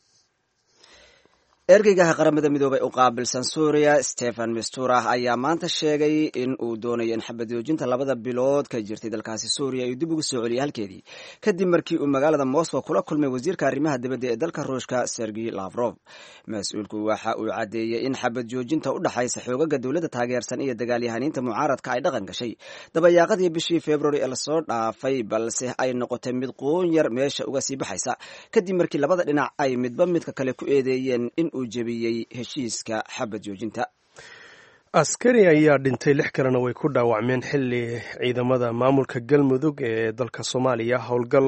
ergeygaha qaramada midoobay u qaabilsan suuriya stephen mistura ayaa maanta sheegay in uu doonayo in xabajoojinta 2 bilood ka jirtay dalkaasi suuriya ay dib ugu soo celiyay halkeedii kadib markii uu magaalada Moscow kula kulmay wasiirka arrimaha dibadda ee dalka Ruushka Sergey Lavrov. Mas'uulku waxa uu cadeeyay in xabajoojinta u dhaxaysa xoogaga dawladda taageersan iyo dagaalyahaniinta mucaaradka ay dhaqan gashay dabayaaqadii bishii February ee la soo dhaafay balse ay noqotay mid qoon yar meesha uga sii baxaysa kadib markii labada dhinac ay midba midka kale ku eedeeyeen in uu jabiyay heshiiska xabad joojinta. askari ayaa dhintay 6 kalena way ku dhaawacmeen xilli ciidamada maamulka galmudug ee dalka Soomaaliya howlgal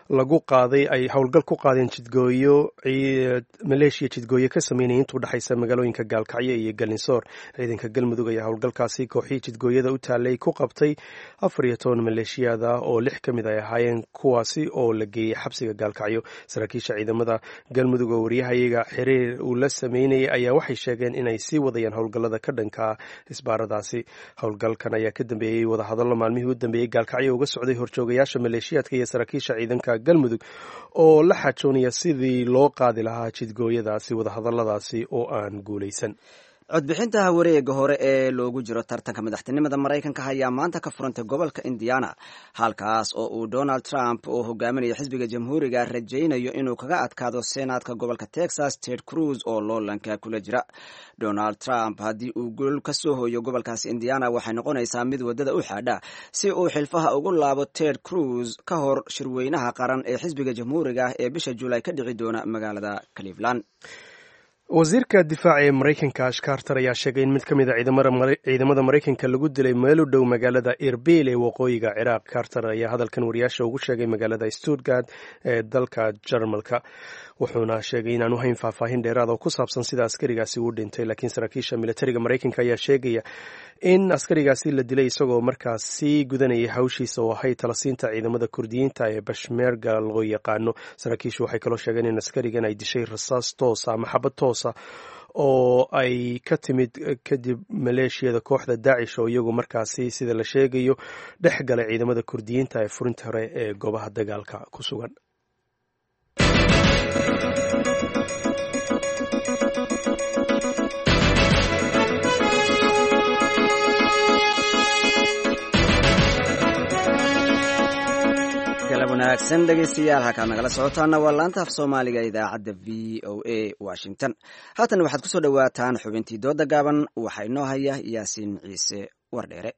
ay howlgal ku qaadeen jidgooyo maleeshiya jidgooyo ka sameynayay inta u dhaxaysa magaalooyinka Gaalkacyo iyo Galinsoor. ciidanka galmudug ayaa howlgalkaasi kooxii jidgooyada u taalay ku qabtay 14 maleeshiyada oo 6 kamid ay ahaayeen kuwaasi oo la geeyay xabsiga Gaalkacyo. saraakiisha ciidamada galmudug oo wariyahayaga xiriir uu la sameynayay ayaa waxay sheegeen inay sii wadayaan howlgallada ka dhanka isbaaradaasi. howlgalkan ayaa ka dambeeyay wadahadallo maalmihii u dambeeyay Gaalkacyo uga socday horjoogayaasha maleeshiyaadka iyo saraakiisha ciidanka galmudug oo la xajoonaya sidii loo qaadi lahaa jidgooyadaasi wadahadalladaasi oo aan guulaysan. codbixinta wareega hore ee loogu jiro tartanka madaxtinimada Mareykanka ayaa maanta ka furantay gobolka Indiana halkaas oo uu Donald Trump oo hogaaminaya xisbiga jamhuuriga rajaynayo inuu kaga adkaado senaadka gobolka Texas Ted Cruz oo loolanka kula jira. Donald Trump haddii uu gol ka soo hooyo gobolkaas Indiana waxay noqonaysaa mid wadada u xaadha si uu xilfaha ugu laabo Ted Cruz ka hor shirweynaha qaran ee xisbiga jamhuuriga ee bisha July ka dhici doona magaalada Cleveland. wasiirka difaaca ee Mareykanka Ash Carter ayaa sheegay in mid ka mid ah ciidamada Mareykanka lagu dilay meel u dhow magaalada Erbil ee waqooyiga Ciraaq. Carter ayaa hadalkan wariyaasha ugu sheegay magaalada Stuttgart ee dalka Jarmalka. wuxuuna sheegay inaanu hayn faahfaahin dheeraad oo ku saabsan sida askarigaasi uu dhintay, laakiin saraakiisha militariga Mareykanka ayaa sheegaya in askarigaasi la dilay isagoo markaas sii gudanayay hawshiisa oo ahay talasiinta ciidamada Kurdiyiinta ee Peshmerga loo yaqaano. saraakiishu waxay kaloo sheegeen in askarigan ay dishay rasaas toosa ama xabad toosa oo ay ka timid kadib maleeshiyada kooxda Daesh oo iyagu markaasi sida la sheegayo dhex galay ciidamada Kurdiyiinta ee furinta hore ee goobaha dagaalka ku sugan. galab wanaagsan dhegaystayaal halkaad nagala socotaana waa laanta af soomaaliga idaacadda v o a Washington. haatan waxaad kusoo dhawaataan xubintii dooda gaaban waxaa inoo haya Yaasiin Ciise Wardheere.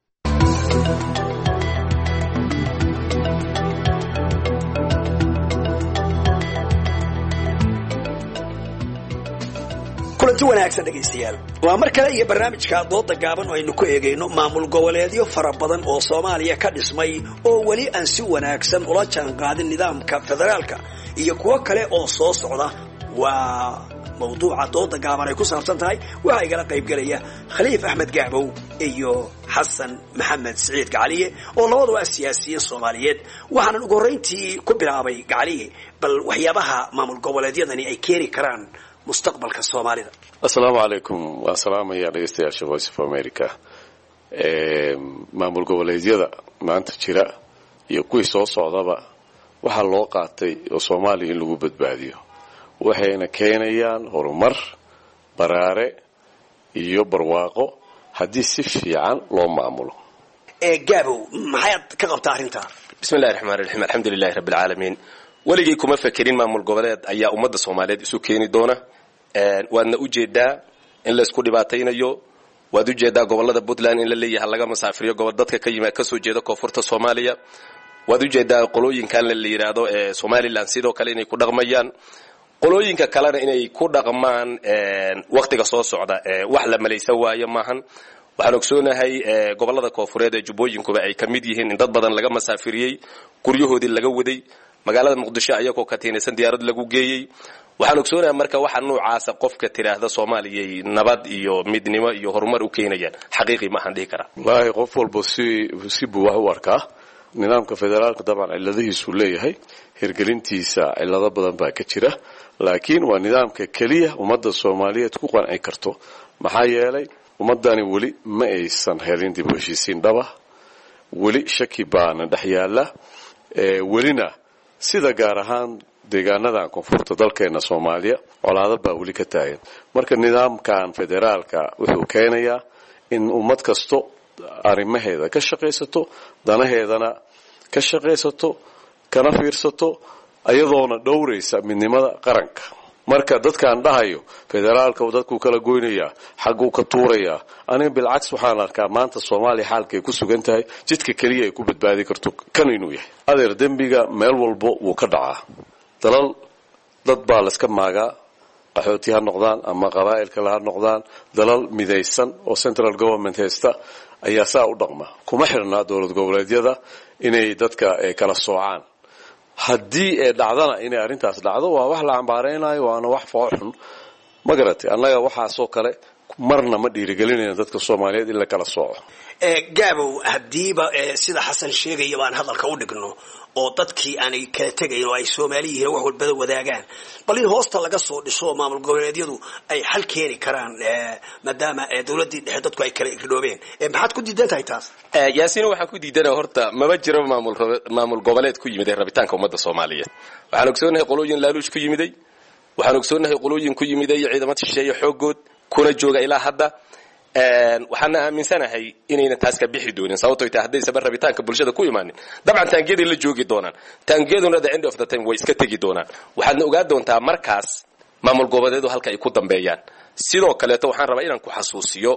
kulanti wanaagsan dhegaystayaal, waa mar kale iyo barnaamijka dooda gaaban oo aynu ku eegayno maamul goboleedyo fara badan oo Soomaaliya ka dhismay oo weli aan si wanaagsan ula jaanqaadin nidaamka federaalka iyo kuwo kale oo soo socda. waa mawduuca dooda gaaban ay ku saabsan tahay. waxaa igala qaybgalaya Khaliif Axmed Gacbow iyo Xasan Maxamed Siciid Gacaliye oo labaduba siyaasiyiin Soomaaliyeed. waxaan ugu horeyntii ku bilaabay Gacaliye, bal waxyaabaha maamul goboleedyadani ay keeni karaan mustaqbalka Soomaalida. Assalaamu calaykum. waa salaamaya dhegeystayaasha Voice of America. maamul goboleedyada maanta jira iyo kuwii soo socdaba waxaa loo qaatay oo Soomaaliya in lagu badbaadiyo, waxayna keenayaan horumar, baraare iyo barwaaqo haddii si fiican loo maamulo. gaabow maxaad ka qabtaa arrintaa bismillahi raxmaani raxiim alxamdulilahi rabbi alcaalamiin weligay kuma fekerin maamul goboleed ayaa ummadda soomaaliyeed isu keeni doona waadna ujeedaa in laysku dhibaataynayo waad ujeedaa gobolada puntland in la leeyahay laga masaafiriyo gobol dadka kasoo jeeda koonfurta soomaaliya waad ujeedaa qolooyinkan la yidhaahdo somalilan sidoo kale inay ku dhaqmayaan qolooyinka kalena inay ku dhaqmaan waktiga soo socda wax la malaysa waayo maahan waxaan ogsoonahay gobolada koonfureed ee jubbooyinkuba ay ka mid yihiin in dad badan laga masaafiriyey guryahoodii laga waday magaalada muqdisho ayagoo ka tiinaysan diyaarad lagu geeyey waxaan ogsoonahay marka waxa noocaasa qofka tiraahda soomaaliyay nabad iyo midnimo iyo horumar u keenayaan xaqiiqi ma ahan dhihi karaa wallaahi qof walba si buu wax u arkaa nidaamka federaalka dabcan ciladihiisuu leeyahay hirgelintiisa cilado badan baa ka jira laakiin waa nidaamka keliya ummadda soomaaliyeed ku qanci karto maxaa yeelay ummadani weli ma aysan helin dib u heshiisiin dhaba weli shaki baana dhex yaala welina sida gaar ahaan deegaanadan koonfurta dalkeena soomaaliya colaado baa weli ka taagan marka nidaamkan federaalka wuxuu keenayaa in ummad kasto arrimaheeda ka shaqaysato danaheedana ka shaqaysato kana fiirsato ayadoona dhowraysa midnimada qaranka marka dadkaan dhahayo federaalka dadkuu kala goynayaa xagguu ka tuurayaa aniga bilcaks waxaan arkaa maanta soomaaliya xaalkay ku sugan tahay jidka keliya ay ku badbaadi karto kan inuu yahay adeer dembiga meel walbo wuu ka dhacaa dalal dad baa layska maagaa qaxooti ha noqdaan ama qabaa'il kale ha noqdaan dalal midaysan oo central government haysta ayaa saa u dhaqma kuma xirnaa dowlad goboleedyada inay dadka kala soocaan haddii ee dhacdana inay arrintaas dhacdo waa wax la cambaaraynayo waana wax fooxun ma garatay annaga waxaasoo kale marna ma dhiirigelinayna dadka soomaaliyeed in la kala sooco gaabow haddiiba sida xasan sheegaya baan hadalka u dhigno oo dadkii aanay kala tegayn oo ay soomaali yihiin wax walbada wadaagaan bal in hoosta laga soo dhiso maamul goboleedyadu ay xal keeni karaan maadaama dowladdii dhexe dadku ay kala irdhoobeen maxaad ku diidan tahay taas yaasiin waxaan ku diidana horta maba jiro maamul goboleed ku yimid ee rabitaanka ummadda soomaaliyeed waxaan ogsoonahay qolooyin laaluush ku yimiday waxaan ogsoonahay qolooyin ku yimiday ciidamada shisheeye xoogood kuna jooga ilaa hadda waxaana aaminsanahay inayna taas ka bixi doonin sababtoo tahay haddaysan rabitaanka bulshada ku imaanin dabcan taangeeday la joogi doonaan taangeeduna the end of the time way iska tegi doonaan waxaadna ogaa doontaa markaas maamul goboleedu halka ay ku dambeeyaan sidoo kaleeto waxaan rabaa inaan ku xasuusiyo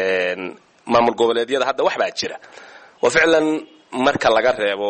maamul goboleedyada hadda wax baa jira oo ficlan marka laga reebo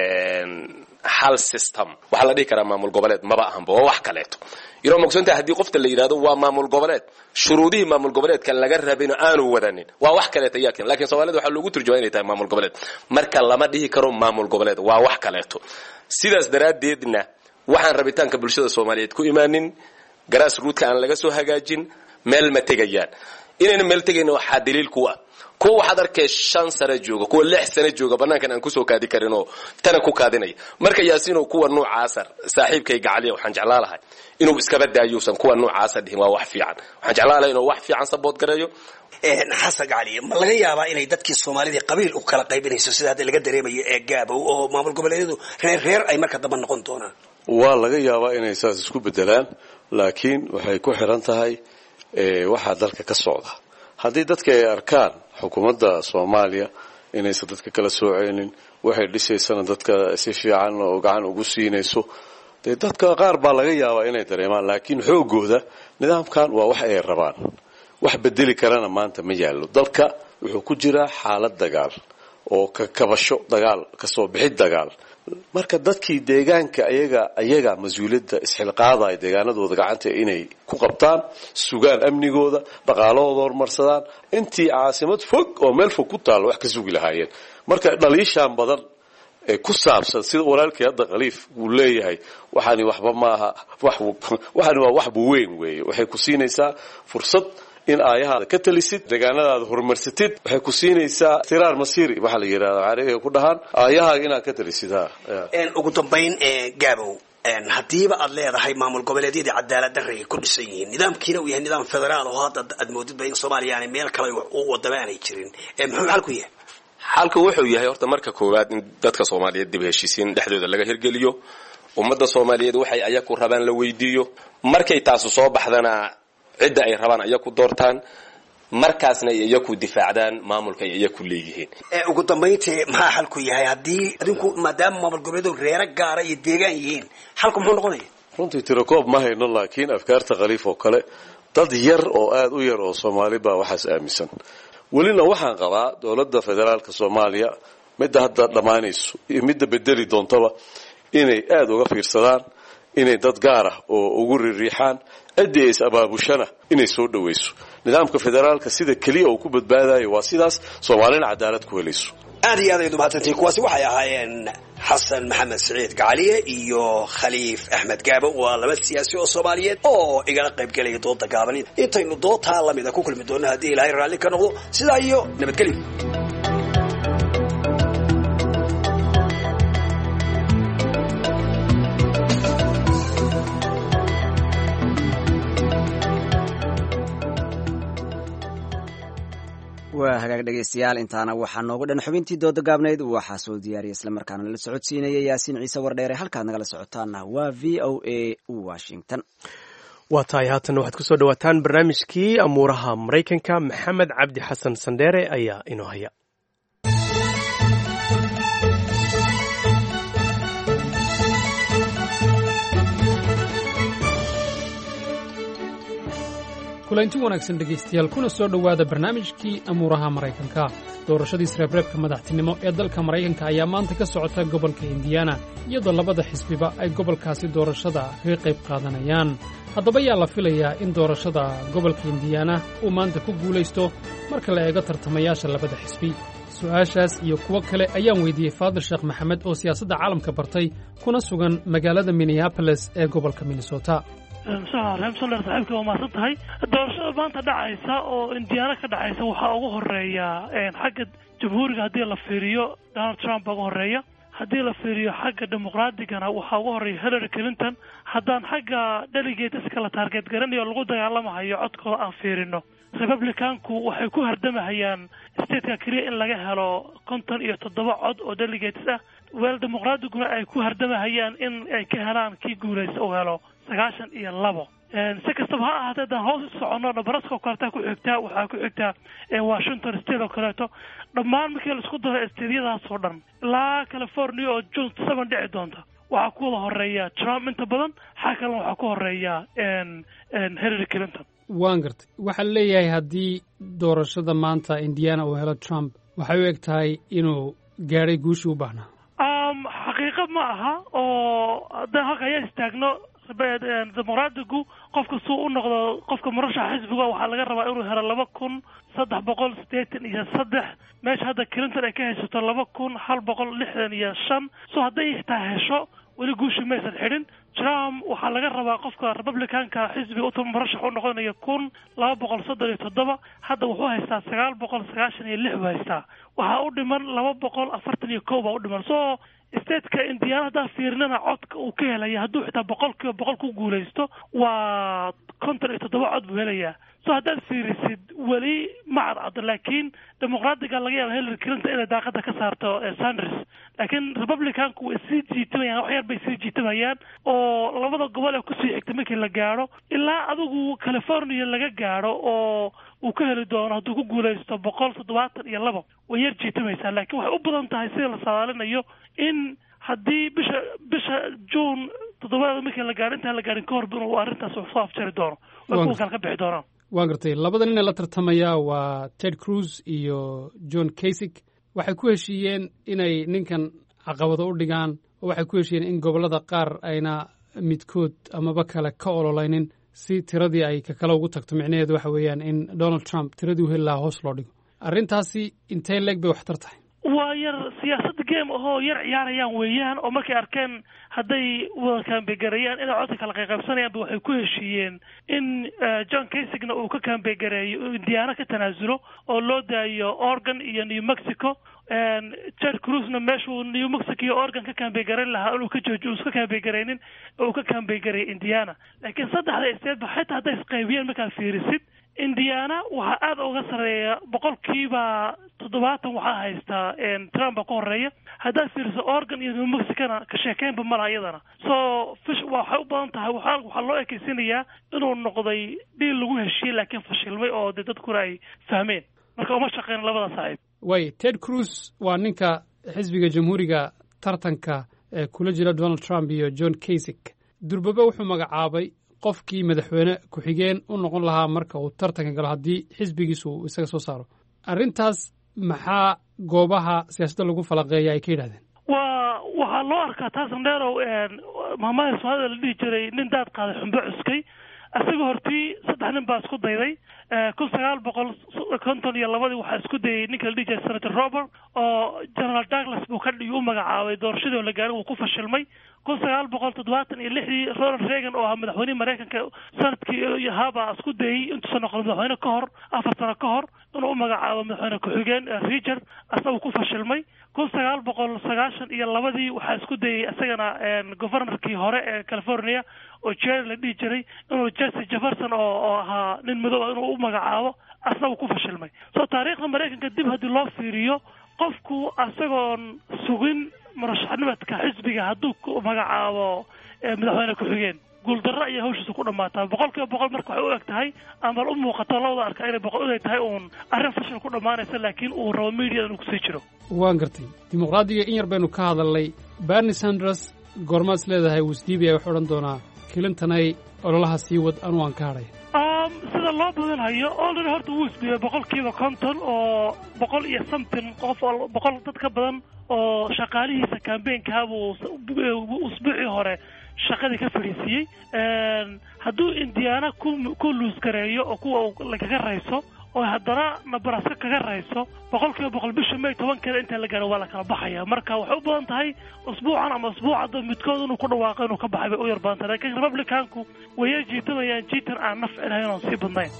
hal system waxaa la dhihi karaa maamul goboleed maba ahanba waa wax kaleeto iyadoo mogsoontahay haddii qofta la yidhahdo waa maamul goboleed shuruudihii maamul goboleedkan laga rabin aanu wadanin waa wax kaleeto yaakin laakiin soomaalida waxaa loogu turjumaa inay tahay maamul goboleed marka lama dhihi karo maamul goboleed waa wax kaleeto sidaas daraaddeedna waxaan rabitaanka bulshada soomaaliyeed ku imaanin garaas ruudka aan laga soo hagaajin meel ma tegayaan inayna meel tegayna waxaa daliil ku ah kuwa waxaad arkay 5 sano jooga kuwa 6 sano jooga banaankan aan kusoo kaadi karin oo tana ku kaadinaya marka yaasiinoo kuwa noocaasar saaxiibkay gacaliya waxaan jeclaa lahay inuu iska badaayosan kuwa noocaasar dhihin waa wax fiican waxaan jeclaa lahay inuu wax fiican sabood gareeyo xasan gacaliya ma laga yaabaa inay dadkii Soomaalida qabiil u kala qaybinayso sida hadda laga dareemayo gaabow oo maamul goboleedyadu reer ay marka daba noqon doonaan waa laga yaabaa inay saas isku bedelaan laakiin waxay ku xiran tahay waxa dalka ka socda haddii dadka ay arkaan xukuumadda Soomaaliya inaysan dadka kala sooceynin waxay dhisaysana dadka si fiican oo gacan ugu siinayso dadka qaar baa laga yaabaa inay dareemaan laakiin xoogooda nidaamkan waa wax ay rabaan wax bedeli karana maanta ma yaalo dalka wuxuu ku jiraa xaalad dagaal oo ka kabasho dagaal ka soo bixid dagaal marka dadkii deegaanka ayaga mas'uuliyadda isxilqaada ay deegaanadooda gacanta inay ku qabtaan sugaan amnigooda dhaqaalahooda horumarsadaan intii caasimad fog oo meel fog ku taal wax ka sugi lahaayeen marka dhaliishan badan ee ku saabsan sida walaalkii hadda khaliif uu leeyahay waxaani waxba maaha waxaani waa wax weyn weeye waxay ku siinaysaa fursad in aayahaada ka talisid deegaanadaada horumarsatid waxay ku siinaysaa tiraar masiiri waxa la yiraahdaa cariga ku dhahan aayahaaga inaad ka talisid ugu dambayn gaabow hadiiba aad leedahay maamul goboleedyada cadaalad darro ay ku dhisan yihiin nidaamkiina uu yahay nidaam federaal oo hadda aad moodid in Soomaaliya aanay meel kale u wadamaanay jirin muxuu xalku yahay xalku wuxuu yahay horta marka koowaad in dadka Soomaaliyeed dib heshiisiin dhexdooda laga hirgeliyo ummadda Soomaaliyeed waxay ayagu rabaan la weydiiyo markay taas soo baxdana cidda ay rabaan ayagu doortaan markaasna ay iyaku difaacdaan maamulka ay iyaku leeyihiin. ugu dambayntii maxaa xalku yahay haddii adinku maadaama maamul goboleedu reero gaara iyo deegaan yihiin xalku muxuu noqonaya? runtii tirakoob ma hayno laakiin afkaarta khaliif oo kale dad yar oo aad u yar oo Soomaali baa waxaas aaminsan. welina waxaan qabaa dowladda federaalka Soomaaliya midda hadda dhamaanayso iyo midda bedeli doontaba inay aad uga fiirsadaan inay dad gaar ah oo ugu riixaan cidii is abaabushana inay soo dhaweyso. nidaamka federaalka sida kaliya uu ku badbaadayo waa sidaas Soomaalina cadaalad ku helayso. aad iyo aad ay dumaatay kuwaasi waxay ahaayeen xasan maxamed saciid gacaliye iyo khaliif axmed gaabo waa laba siyaasi oo Soomaaliyeed oo igala qayb galay dooda gaaban intaynu doodta lamida ku kulmi doonaa haddii Ilaahay raalli ka noqdo. sidaa iyo nabadgelyo. waa hagaag dhegaystayaal intaana waxaa noogu dhan xubintii dooda gaabnayd waxaa soo diyaariyay islamarkaana la socodsiinayay yaasiin ciise wardheere. halkaad nagala socotaana waa v o a washington. waa tahay haatanna waxaad ku soo dhawaataan barnaamijkii amuuraha maraykanka. maxamed cabdi xasan sandheere ayaa inoo haya. kulanti wanaagsan dhegaystayaal kuna soo dhowaada barnaamijkii amuuraha maraykanka. doorashadii sreebreebka madaxtinimo ee dalka maraykanka ayaa maanta ka socota gobolka indiana iyadoo labada xisbiba ay gobolkaasi doorashada kaga qayb qaadanayaan. haddaba yaa la filayaa in doorashada gobolka indiana uu maanta ku guulaysto marka la eego tartamayaasha labada xisbi? su'aashaas iyo kuwo kale ayaan weydiiyey faadil sheekh maxamed oo siyaasadda caalamka bartay kuna sugan magaalada minneapolis ee gobolka minnesota. saaxiibka waa mahadsan tahay. doorashada maanta dhacaysa oo indiana ka dhacaysa waxaa ugu horeeya xagga jamhuuriga haddii la fiiriyo Donald Trump ugu horeeya. haddii la fiiriyo xagga dimuqraadigana waxaa ugu horeeya Hillary Clinton. haddaan xagga delegateska la target garanayo lagu dagaalamahayo codkooda aan fiirino, Republicanku waxay ku hardamahayaan stateka keliya in laga helo 57 cod oo delegates ah, weel dimuqraadiguna ay ku hardamahayaan in ay ka helaan kii guulaysta uu helo 92. si kastaba ha ahaatee haddaan hoos u soconno Nebraska oo kaleeta ku xigtaa, waxaa ku xigtaa Washington state oo kaleeto. dhammaan markii la isku daro stateyadaas oo dhan ilaa California oo June 7 dhici doonta waxaa ku wada horeeya Trump inta badan, xaa kalena waxaa ku horeeya Hillary Clinton. waan gartay. waxaa leeyahay haddii doorashada maanta indiana uu helo Trump waxay u eg tahay inuu gaadhay guushii u baahnaa. xaqiiqo ma aha oo haddaan halka ayaa istaagno dimuqraadigu qofka suu u noqdo qofka murashaxa xisbiga waxaa laga rabaa inuu helo 2383 meesha hadda Clinton ay ka haysato 2165. so hadday xitaa hesho weli guushi maysan xidhin. Trump waxaa laga rabaa qofka Republicanka xisbiga u murashax u noqonayo 1237. hadda wuxuu haystaa 996 buu haystaa. waxaa u dhiman 241 baa u dhiman. so stateka indiana haddaa fiirinana codka uu ka helaya hadduu xitaa 100% ku guulaysto waa 57 cod buu helayaa. so haddaad fiirisid weli ma cadcado, laakiin dimuqraadiga laga yaaba Hillary Clinton inay daaqada ka saarto Sanders, laakiin Republicanku way sii jiitamayaan, wax yar bay sii jiitamayaan oo labada gobol ee kusii xigta markii la gaadho ilaa adigu California laga gaadho oo uu ka heli doono hadduu ku guulaysto 172 way yar jiitamaysaa. laakiin waxay u badan tahay sida la saadaalinayo in haddii bisha June 7 markii la gaadho intaan la gaadhin ka hor inuu arrintaas soo afjari doono oo kuwa kale ka bixi doonaan. waan gartay. labada nin ee la tartamaya waa Ted Cruz iyo John Kasich. waxay ku heshiiyeen inay ninkan caqabado u dhigaan oo waxay ku heshiiyeen in gobollada qaar ayna midkood amaba kale ka ololaynin si tiradii ay ka kale ugu tagto. micnaheedu waxa weeyaan in Donald Trump tiradii u heli lahaa hoos loo dhigo. arrintaasi intee leeg bay waxtar tahay? waa yar siyaasadda game ahoo yar ciyaarayaan weeyaan oo markay arkeen hadday wada kaambeegareeyaan inay codka kala qaybsanayaanba waxay ku heshiiyeen in John Kasichna uu ka kaambeegareeyo Indiana ka tanaasulo oo loo daayo Oregon iyo New Mexico. Ted Cruzna meeshuu New Mexico iyo Oregon ka kaambeegareyn lahaa inuu ka joojiyo iska kaambeegareynin oo ka kaambeegareey Indiana. laakiin saddexda state ba xitaa hadday isqaybiyeen markaad fiirisid indiana waxaa aada uga sarreeya boqolkiiba 70 waxaa haystaa trump baa ka horeeya haddaad fiiriso Oregon iyo New Mexicana ka sheekeynba malaha iyadana so fish waxay u badan tahay waxaa loo ekeysinayaa inuu noqday dhiil lagu heshiiyey laakiin fashilmay oo dadkuna ay fahmeen marka uma shaqeyn labada saaxiib way Ted Cruz waa ninka xisbiga jamhuuriga tartanka kula jira Donald Trump iyo John Kasich durbaba wuxuu magacaabay qofkii madaxweyne ku-xigeen u noqon lahaa marka uu tartanka galo haddii xisbigiisu isaga soo saaro arrintaas maxaa goobaha siyaasadda lagu falaqeeya ay ka yidhahdeen waxaa loo arkaa taasan dheerow maamada Soomaalida la dhihi jiray nin daad qaaday xumbo cuskay asaga hortii 3 nin baa isku dayday 1952 waxaa isku dayay ninka la dhihi jiray Senator Robert oo General Douglas buu ka dhigay u magacaabay doorashadii la gaaray uu ku fashilmay 1976 Ronald Reagan oo madaxweynaha Mareykanka sanadkii haba isku dayay intuu noqday madaxweyne ka hor 4 sano ka hor inuu u magacaabo madaxweyne ku-xigeen Richard asagoo ku fashilmay 1992 waxaa isku dayay asagana governorkii hore ee California oo Jerry la dhihi jiray inuu Jesse Jefferson oo ahaa nin madow inuu u magacaabo asagoo ku fashilmay soo taariikhda Mareykanka dib haddii loo fiiriyo qofku asagoon sugin murashaxnimadka xisbiga hadduu ku magacaabo madaxweyne ku-xigeen guuldarro iyo hawshiisa ku dhammaataa 100% marka waxay u eg tahay ama u muuqato labada arka inay boqol tahay uun arrin fashil ku dhammaanaysa laakiin uu rabo media inuu kusii jiro waan gartay dimuqraadiga in yar baynu ka hadalnay Bernie Sanders goormaas leedahay wasdiibiya wax odhan doonaa Clintonay ololaha sii wad anu aan ka hadhay sida loo badanhayo already horta wuu isbiyay 50% oo 100 qof oo 100 dad ka badan oo shaqaalihiisa campaign-ka buu usbuucii hore shaqadii ka fadhiisiyey hadduu Indiana ku luus gareeyo oo kuwa laga rayso oo haddana Nebraska kaga rayso 100% bisha May 10 inta la gaaro waa la kala baxaya marka waxay u badan tahay usbuucan ama usbuucada midkood inuu ku dhawaaqo inuu ka baxay u yar baan tahay laakiin Republicanku way jiitanayaan jiitan aan naf ilahayn oo si badnayn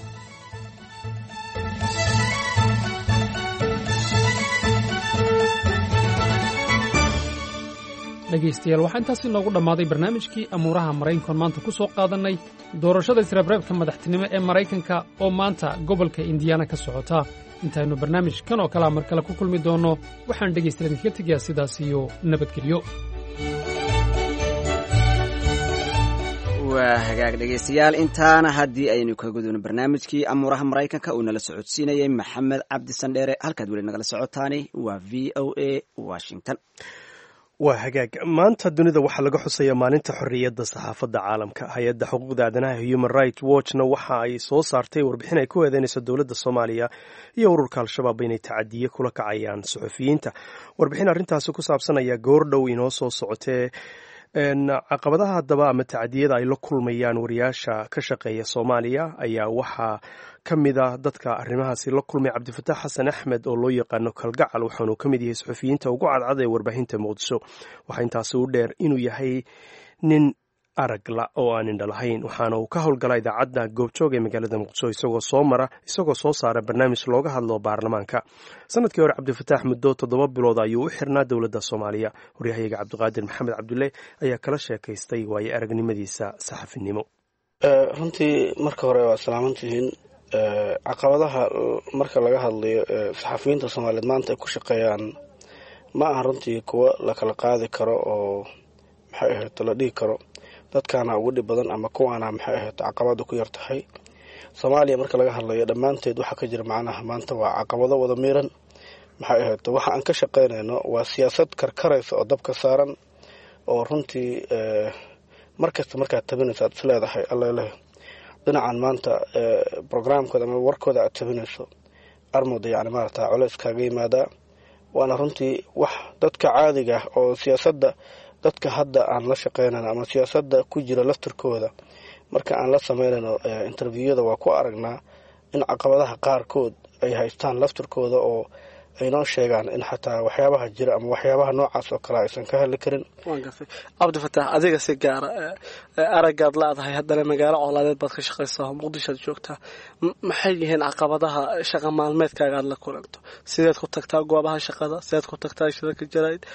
dhegaystayaal waxaa intaasi noogu dhammaaday barnaamijkii amuuraha maraykanka maanta ku soo qaadannay doorashada isreebreebka madaxtinimo ee maraykanka oo maanta gobolka indiana ka socota intaynu barnaamij kan oo kalea mar kale ku kulmi doonno waxaan dhegaystayaal idinkaga tegayaa sidaas iyo nabadgelyo waa hagaag dhegaystayaal intaana haddii aynu ka gudubno barnaamijkii amuuraha maraykanka uu nala socodsiinayay maxamed cabdi sandheere halkaad weli nagala socotaani waa v o a washington waa hagaag maanta dunida waxaa laga xusaya maalinta xorriyadda saxaafadda caalamka hay-adda xuquuqda aadanaha human rights watchna waxa ay soo saartay warbixin ay ku eedeynayso dowladda soomaaliya iyo ururka al-shabaab inay tacadiye kula kacayaan suxufiyiinta warbixin arrintaasi ku saabsan ayaa goordhow inoo soo socotee caqabadaha haddaba ama tacadiyada ay la kulmayaan wariyaasha ka shaqeeya soomaaliya ayaa waxaa ka mid a dadka arrimahaasi la kulmay cabdifataax xasan axmed oo loo yaqaano kalgacal waxaanuu ka mid yahay suxufiyiinta ugu cadcad ee warbaahinta muqdisho waxaa intaasi u dheer inuu yahay nin aragla oo aan indha lahayn waxaana uu ka howlgala idaacadda goobjoog ee magaalada muqdisho isagoo soo saara barnaamij looga hadlo baarlamaanka sanadkii hore cabdifataax muddo 7 bilood ayuu u xirnaa dowladda soomaaliya waryahayaga cabdiqaadir maxamed cabdulle ayaa kala sheekaystay waaye aragnimadiisa saxafinimo runtii marka hore waa salaamantihiin caqabadaha marka laga hadlayo saxafiyiinta soomaaliyeed maanta ay ku shaqeeyaan ma aha runtii kuwa la kala qaadi karo oo maxay ahayd la dhihi karo dadkaana ugu dhib badan ama kuwaana maxay ahayd caqabada ku yar tahay soomaaliya marka laga hadlayo dhammaanteed waxaa ka jira macnaha maanta waa caqabado wada miiran maxay ahayd waxa aan ka shaqaynayno waa siyaasad karkaraysa oo dabka saaran oo runtii markasta markaad tabinayso aad is leedahay alleleh dhinacan maanta programkooda ama warkooda aad tabinayso armooda yani maarata culays kaaga yimaadaa waana runtii wax dadka caadiga ah oo siyaasadda dadka hadda aan la shaqaynayno ama siyaasadda ku jira laftirkooda marka aan la samaynayno interviewada waa ku aragnaa in caqabadaha qaarkood ay haystaan laftirkooda oo ay noo sheegaan in xataa waxyaabaha jira ama waxyaabaha noocaas oo kale aysan ka hadli karin cabdifataax adiga si gaara aragaad laadahay haddana magaalo colaadeed baad ka shaqaysaa oo muqdishoad joogtaa maxay yihiin caqabadaha shaqa maalmeedkaaga aad la kulanto sideed ku tagtaa goobaha shaqada sideed ku tagtaa shirarka jaraa'id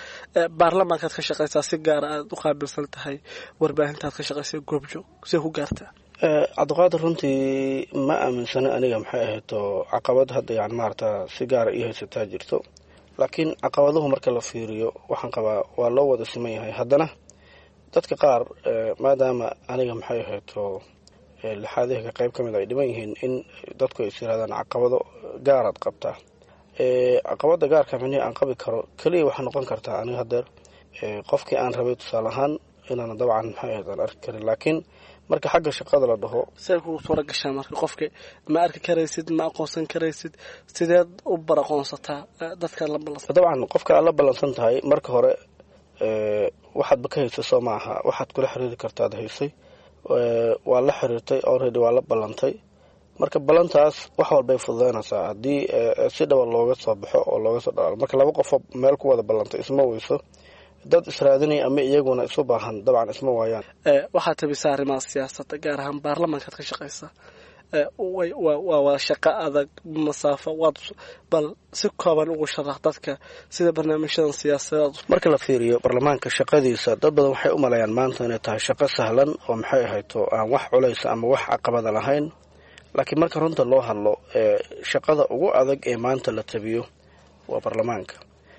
baarlamaankaad ka shaqaysaa si gaara aad u qaabilsan tahay warbaahintaad ka shaqaysaa goobjoog see ku gaartaa cabdiqaadir runtii ma aaminsana aniga maxay ahayto caqabad hadda yani maarata si gaara ii haysataa jirto laakiin caqabaduhu marka la fiiriyo waxaan qabaa waa loo wada siman yahay haddana dadka qaar maadaama aniga maxay ahayto lixaadihka qayb ka mid ay dhiban yihiin in dadku ay is yirahdaan caqabado gaaraad qabtaa caqabada gaarka micnihii aan qabi karo keliya waxaa noqon kartaa aniga hadeer qofkii aan rabay tusaale ahaan inaan dabcan maxay ahayd aan arki karin laakiin marka xagga shaqada la dhaho say kugu suura gashaa marka qofka ma arki karaysid ma aqoonsan karaysid sideed u baraqoonsataa dadka la ballansan dabcan qofka aad la ballansan tahay marka hore waxaadba ka haysay soo maaha waxaad kula xiriiri kartaad haysay waa la xiriirtay already waa la ballantay marka ballantaas wax walbay fududeynaysaa haddii si dhaba looga soo baxo oo looga soo dhalaalo marka laba qofoo meel ku wada ballantay isma weyso dad israadinaya ama iyaguna isu baahan dabcan isma waayaan waxaad tabisaa arrimaha siyaasadda gaar ahaan baarlamaankaad ka shaqaysaa waa shaqo adag masaafo bal si kooban ugu sharax dadka sida barnaamijyadan siyaasadeed marka la fiiriyo baarlamaanka shaqadiisa dad badan waxay u maleeyaan maanta inay tahay shaqo sahlan oo maxay ahayto aan wax culaysa ama wax caqabada lahayn laakiin marka runta loo hadlo shaqada ugu adag ee maanta la tabiyo waa baarlamaanka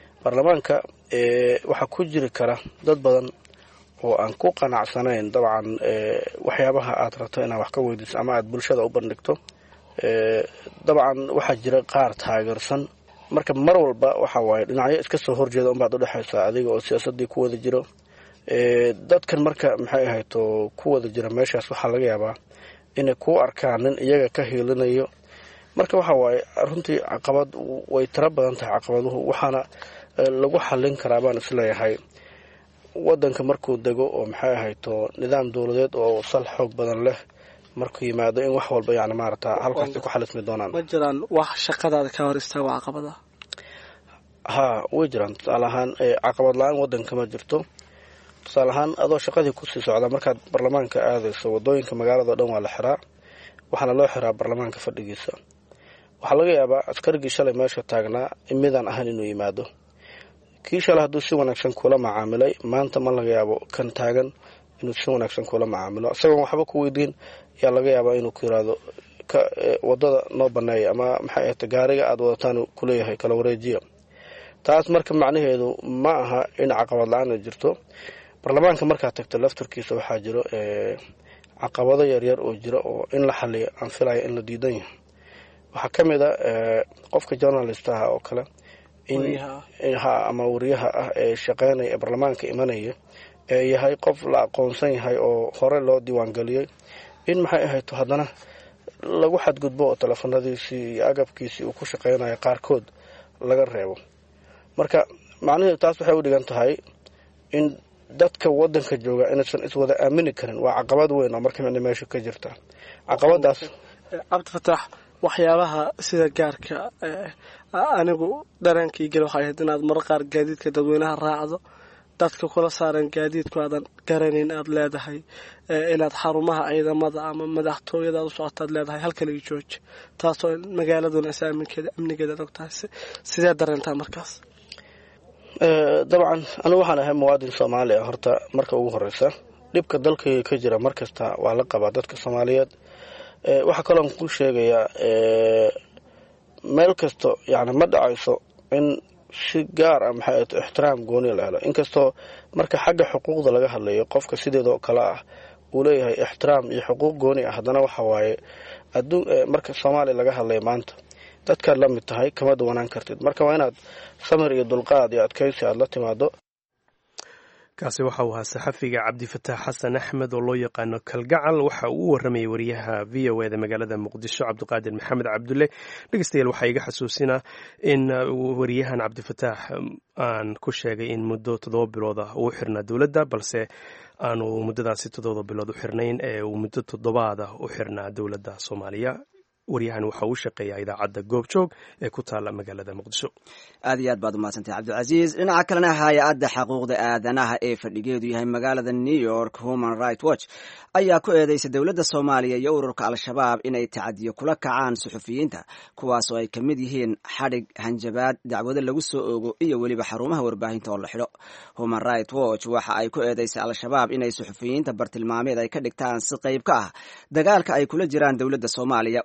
waxaa ku jiri kara dad badan oo aan ku qanacsanayn dabcan waxyaabaha aad rabto inaad wax ka weydiiso ama aad bulshada u bandhigto dabcan waxaa jira qaar taageersan marka mar walba waxa waaye dhinacyo iska soo horjeeda unbaad udhexaysaa adiga oo siyaasadii ku wada jiro dadkan marka maxay ahayto ku wada jira meeshaas waxaa laga yaabaa inay ku arkaan nin iyaga ka hiilinayo marka waxa waaye runtii caqabad way tiro badan tahay caqabaduhu waxaana lagu xallin karaa baan isleeyahay wadanka markuu dego oo maxay ahayto nidaam dowladeed oo sal xoog badan leh markuu yimaado in wax walba yani maarata halkaasi ku xalismi doonaan ma jiraan wax shaqadaada ka hor istaago caqabada ha way jiraan tusaale ahaan caqabad la-aan wadanka ma jirto tusaale ahaan adoo shaqadii kusii socda markaad baarlamaanka aadayso wadooyinka magaalada o dhan waa la xiraa waxaana loo xiraa baarlamaanka fadhigiisa waxaa laga yaabaa askarigii shalay meesha taagnaa midaan ahan inuu yimaado kii shalay hadduu si wanaagsan kula macaamilay maanta ma laga yaabo kan taagan inuu si wanaagsan kula macaamilo isagoon waxba ku weydiin ayaa laga yaabaa inuu ku yiraahdo wadada noo baneeya ama maxay ahayta gaariga aad wadataan kuleeyahay kala wareejiya taas marka macnaheedu ma aha in caqabad la-aan ay jirto baarlamaanka markaad tagto laftarkiisa waxaa jiro caqabado yaryar oo jira oo in la xaliyo aan filaya in la diidan yahay waxaa ka mid a qofka journalistaha oo kale ama wariyaha ah ee shaqeynaya ee baarlamaanka imanaya ee yahay qof la aqoonsan yahay oo hore loo diiwaangeliyey in maxay ahayto haddana lagu xadgudbo oo teleefanadiisii iyo agabkiisii uu ku shaqeynayo qaarkood laga reebo marka macnaheedu taas waxay u dhigan tahay in dadka wadanka jooga inaysan iswada aamini karin waa caqabad weyn oo marka micna meesha ka jirta caqabadaas cabdifataax waxyaabaha sida gaarka anigu dareenkii gel waxay ahayd inaad marar qaar gaadiidka dadweynaha raacdo dadka kula saaran gaadiidku aadan garanayn aad leedahay inaad xarumaha ciidamada ama madaxtooyada aad u socotaad leedahay halkaligi jooji taasoo magaaladuna is amnigeeda og tahay sidee dareentaa markaas dabcan anigu waxaan ahay muwaadin soomaali ah horta marka ugu horeysa dhibka dalkayga ka jira markasta waa la qabaa dadka soomaaliyeed waxaa kaloon ku sheegayaa meel kasto yani ma dhacayso in si gaar ah maxay ahayto ixtiraam gooni la helo inkastoo marka xagga xuquuqda laga hadlayo qofka sideedoo kale ah uu leeyahay ixtiraam iyo xuquuq gooni ah haddana waxa waaye marka soomaaliya laga hadlayo maanta dadkaad la mid tahay kama duwanaan kartid marka waa inaad samir iyo dulqaad iyo adkaysi aad la timaado kaasi waxa uu ahaa saxafiga cabdifataax xasan axmed oo loo yaqaano kalgacal waxa uu u waramayay wariyaha v o eda magaalada muqdisho cabdiqaadir maxamed cabdulle dhegeystayaal waxaa iga xasuusinaa in wariyahan cabdifataax aan ku sheegay in muddo 7 bilood ah uu xirnaa dowladda balse aanu muddadaasi 7 bilood u xirnayn ee uu muddo 7 ah u xirnaa dowladda soomaaliya waryahan waxa uu shaqeeyaa idaacadda goobjoog ee ku taala magaalada muqdisho. aad iyo aad baad umahadsantay cabdilcasiis. dhinaca kalena hay-adda xuquuqda aadanaha ee fadhigeedu yahay magaalada new york human rights watch ayaa ku eedeysay dowladda soomaaliya iyo ururka al-shabaab inay tacadiyo kula kacaan suxufiyiinta kuwaasoo ay ka mid yihiin xadhig, hanjabaad, dacwado lagu soo oogo iyo weliba xarumaha warbaahinta oo la xidho. human rights watch waxa ay ku eedeysay al-shabaab inay suxufiyiinta bartilmaameed ay ka dhigtaan si qayb ka ah dagaalka ay kula jiraan dowladda soomaaliya.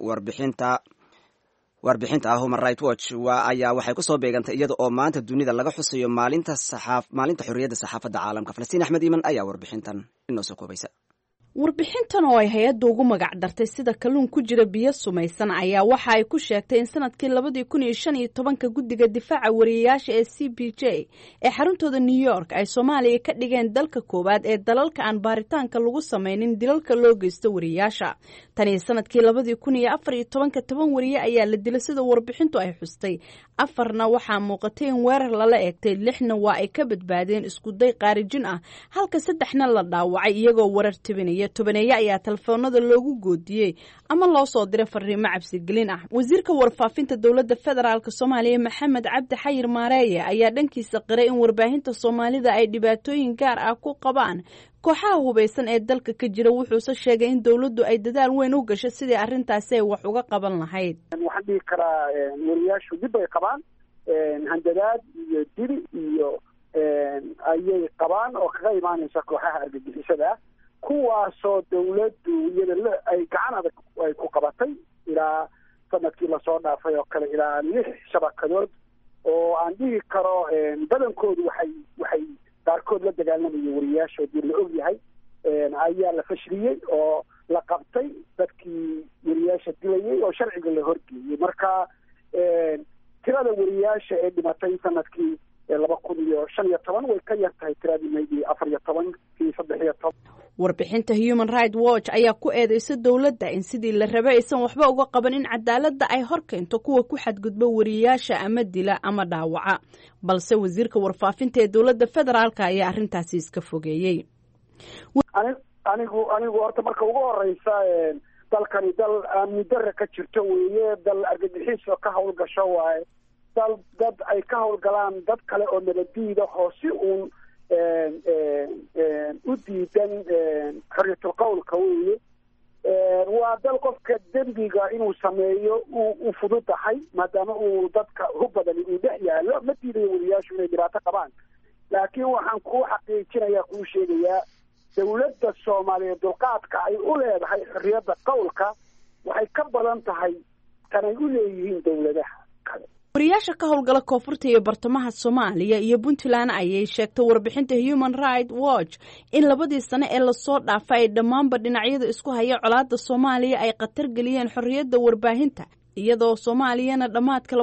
warbixinta human rights watch ayaa waxay kusoo beegantay iyada oo maanta dunida laga xusayo maalinta xorriyadda saxaafadda caalamka. falastiin axmed iiman ayaa warbixintan inoo soo koobaysa. warbixintan oo ay hay-adda ugu magac dartay sida kalluun ku jira biyo sumaysan ayaa waxa ay ku sheegtay in sanadkii 2015 guddiga difaaca wariyayaasha ee CPJ ee xaruntooda New York ay Soomaaliya ka dhigeen dalka koowaad ee dalalka aan baaritaanka lagu samaynin dilalka loo geysto wariyayaasha. Tani sanadkii 2014 toban wariye ayaa la dilay sida warbixintu ay xustay. 4 waxaa muuqatay in weerar lala eegtay, 6 waa ay ka badbaadeen isku day qaarijin ah, halka 3 la dhaawacay iyagoo warar tibinaya. tobaneeye ayaa telefoonada loogu goodiyey ama loo soo diray fariimo cabsigelin ah. wasiirka warfaafinta dowladda federaalk Soomaaliya Maxamed Cabdi Xayir Maareeye ayaa dhankiisa qiray in warbaahinta Soomaalida ay dhibaatooyin gaar ah ku qabaan kooxaha hubeysan ee dalka ka jira. wuxuuse sheegay in dowladdu ay dadaal weyn u gashay sidii arrintaasi ay wax uga qaban lahayd. waxaan dhihi karaa wariyaashu dib ay qabaan, handadaad iyo dil iyo ayay qabaan oo kaga imaanaysa kooxaha argagixisada ah, kuwaasoo dawladdu iyada ay gacan adag ay ku qabatay ilaa sanadkii lasoo dhaafay oo kale ilaa 6 shabakadood oo aan dhihi karo badankoodu waxay qaarkood la dagaalamayay wariyaashoodii la og yahay ayaa la fashiliyey oo la qabtay dadkii wariyaasha dilayay oo sharciga la horgeeyey. marka tirada wariyaasha ee dhimatay sanadkii 2015 way ka yar tahay tiradii maybe 14 kii 13. warbixinta Human Rights Watch ayaa ku eedeysay dowladda in sidii la rabay aysan waxba uga qaban in cadaaladda ay hor keento kuwa ku xadgudba wariyaasha ama dila ama dhaawaca, balse wasiirka warfaafinta ee dowladda federaalka ayaa arrintaasi iska fogeeyey. anigu horta marka ugu horeysa dalkani dal amni darre ka jirto weeye, dal argagixiso ka howlgasho waaye, dad ay ka howlgalaan dad kale oo nabadiida oo si uun u diidan xorriyatul qowlka weeye. waa dal qofka dembiga inuu sameeyo u fududahay maadaama uu dadka hub badani uu dhex yaallo. ma diidayo wariyaashu inay dhibaato qabaan, laakiin waxaan kuu xaqiijinayaa kuu sheegayaa dawladda Soomaaliya dulqaadka ay u leedahay xorriyadda qowlka waxay ka badan tahay tan ay u leeyihiin dawladaha kale. wariyaasha ka howlgala koonfurta iyo bartamaha Soomaaliya iyo Puntland ayay sheegtay warbixinta Human Rights Watch in 2 sano ee lasoo dhaafay ay dhammaanba dhinacyada isku haya colaadda Soomaaliya ay khatar geliyeen xorriyadda warbaahinta, iyadoo Soomaaliyana dhamaadka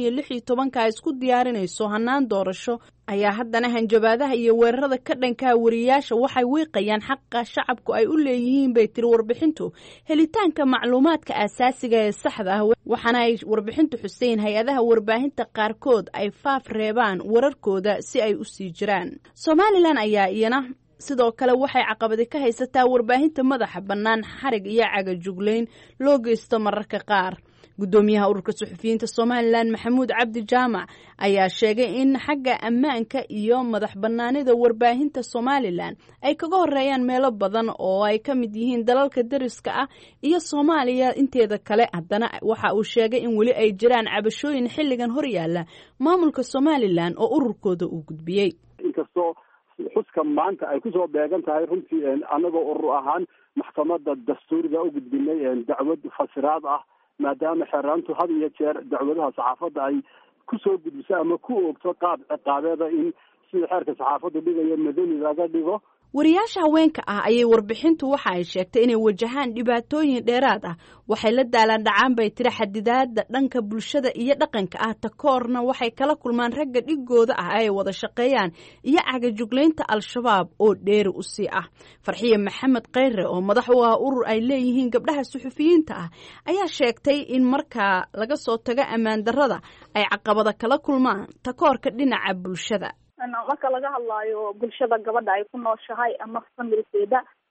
2016 ay isku diyaarinayso hanaan doorasho ayaa haddana hanjabaadaha iyo weerarada ka dhanka wariyaasha waxay wiiqayaan xaqa shacabku ay u leeyihiin bay tiri warbixintu helitaanka macluumaadka asaasiga ee saxda ah. waxaana ay warbixintu xuseen hay-adaha warbaahinta qaarkood ay faaf reebaan wararkooda si ay u sii jiraan. Somaliland ayaa iyana sidoo kale waxay caqabadi ka haysataa warbaahinta madaxa bannaan, xarig iyo cagajuglayn loo geysto mararka qaar. gudoomiyaha ururka suxufiyiinta Somaliland Maxamuud Cabdi Jaamac ayaa sheegay in xagga ammaanka iyo madax bannaanida warbaahinta Somaliland ay kaga horeeyaan meelo badan oo ay ka mid yihiin dalalka dariska ah iyo Soomaaliya inteeda kale. haddana waxa uu sheegay in weli ay jiraan cabashooyin xilligan hor yaala maamulka Somaliland oo ururkooda uu gudbiyey. inkastoo xuska maanta ay ku soo beegan tahay runtii anagoo urur ahaan maxkamadda dastuuriga u gudbinay dacwad fasiraad ah, maadaama xeeraantu had iyo jeer dacwadaha saxaafadda ay ku soo gudbiso ama ku oogto qaab ciqaabeeda in sida xeerka saxaafaddu dhigayo madani laga dhigo. wariyaasha haweenka ah ayay warbixintu waxa ay sheegtay inay wajahaan dhibaatooyin dheeraad ah. waxay la daalaan dhacaan bay tiri xadidaadda dhanka bulshada iyo dhaqanka ah. takoorna waxay kala kulmaan ragga dhigooda ah ay wada shaqeeyaan iyo cagajuglaynta al-shabaab oo dheeri u sii ah. Farxiye Maxamed Kheyre oo madax u ah urur ay leeyihiin gabdhaha suxufiyiinta ah ayaa sheegtay in marka laga soo tago ammaan darrada ay caqabada kala kulmaan takoorka dhinaca bulshada. marka laga hadlaayo bulshada gabadha ay ku nooshahay ama familkeeda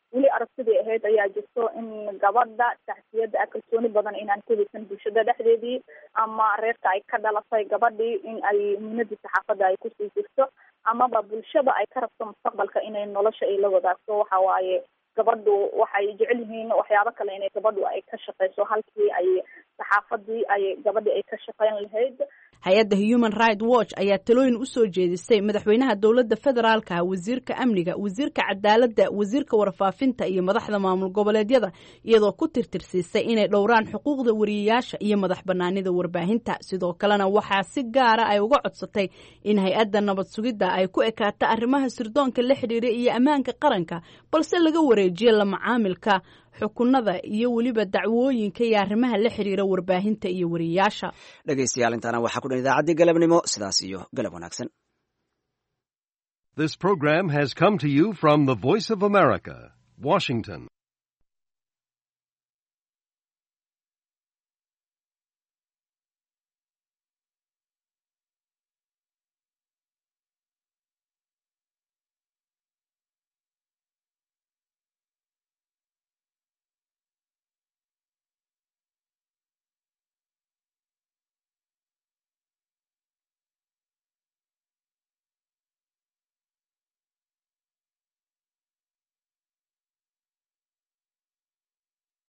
weli aragtidii ahayd ayaa jirto in gabadha taxsiyada ah kalsooni badan inaan ku haysan bulshada dhexdeedii ama reerka ay ka dhalatay gabadhii in ay muhiimadii saxaafadda ay kusii jirto amaba bulshada ay ka rabto mustaqbalka inay nolosha ay la wadaagto. waxa waaye gabadhu waxay jecel yihiin waxyaabo kale inay gabadhu ay ka shaqeyso halkii ay saxaafadii ay gabadhi ay ka shaqeyn lahayd. hay-adda Human Rights Watch ayaa talooyin u soo jeedisay madaxweynaha dowladda federaalka, wasiirka amniga, wasiirka cadaaladda, wasiirka warfaafinta iyo madaxda maamul goboleedyada, iyadoo ku tirtirsiisay inay dhowraan xuquuqda wariyeyaasha iyo madax banaanida warbaahinta. sidoo kalena waxaa si gaara ay uga codsatay in hay-adda nabad sugidda ay ku ekaato arrimaha sirdoonka la xidhiira iyo ammaanka qaranka, balse laga wareejiyo la macaamilka xukunada iyo weliba dacwooyinka iyo arrimaha la xiriira warbaahinta iyo wariyeyaasha. dhegaystayaal intaana waxaa ku dhan idaacaddii galabnimo, sidaas iyo galab wanaagsan. This program has come to you from the Voice of America, Washington.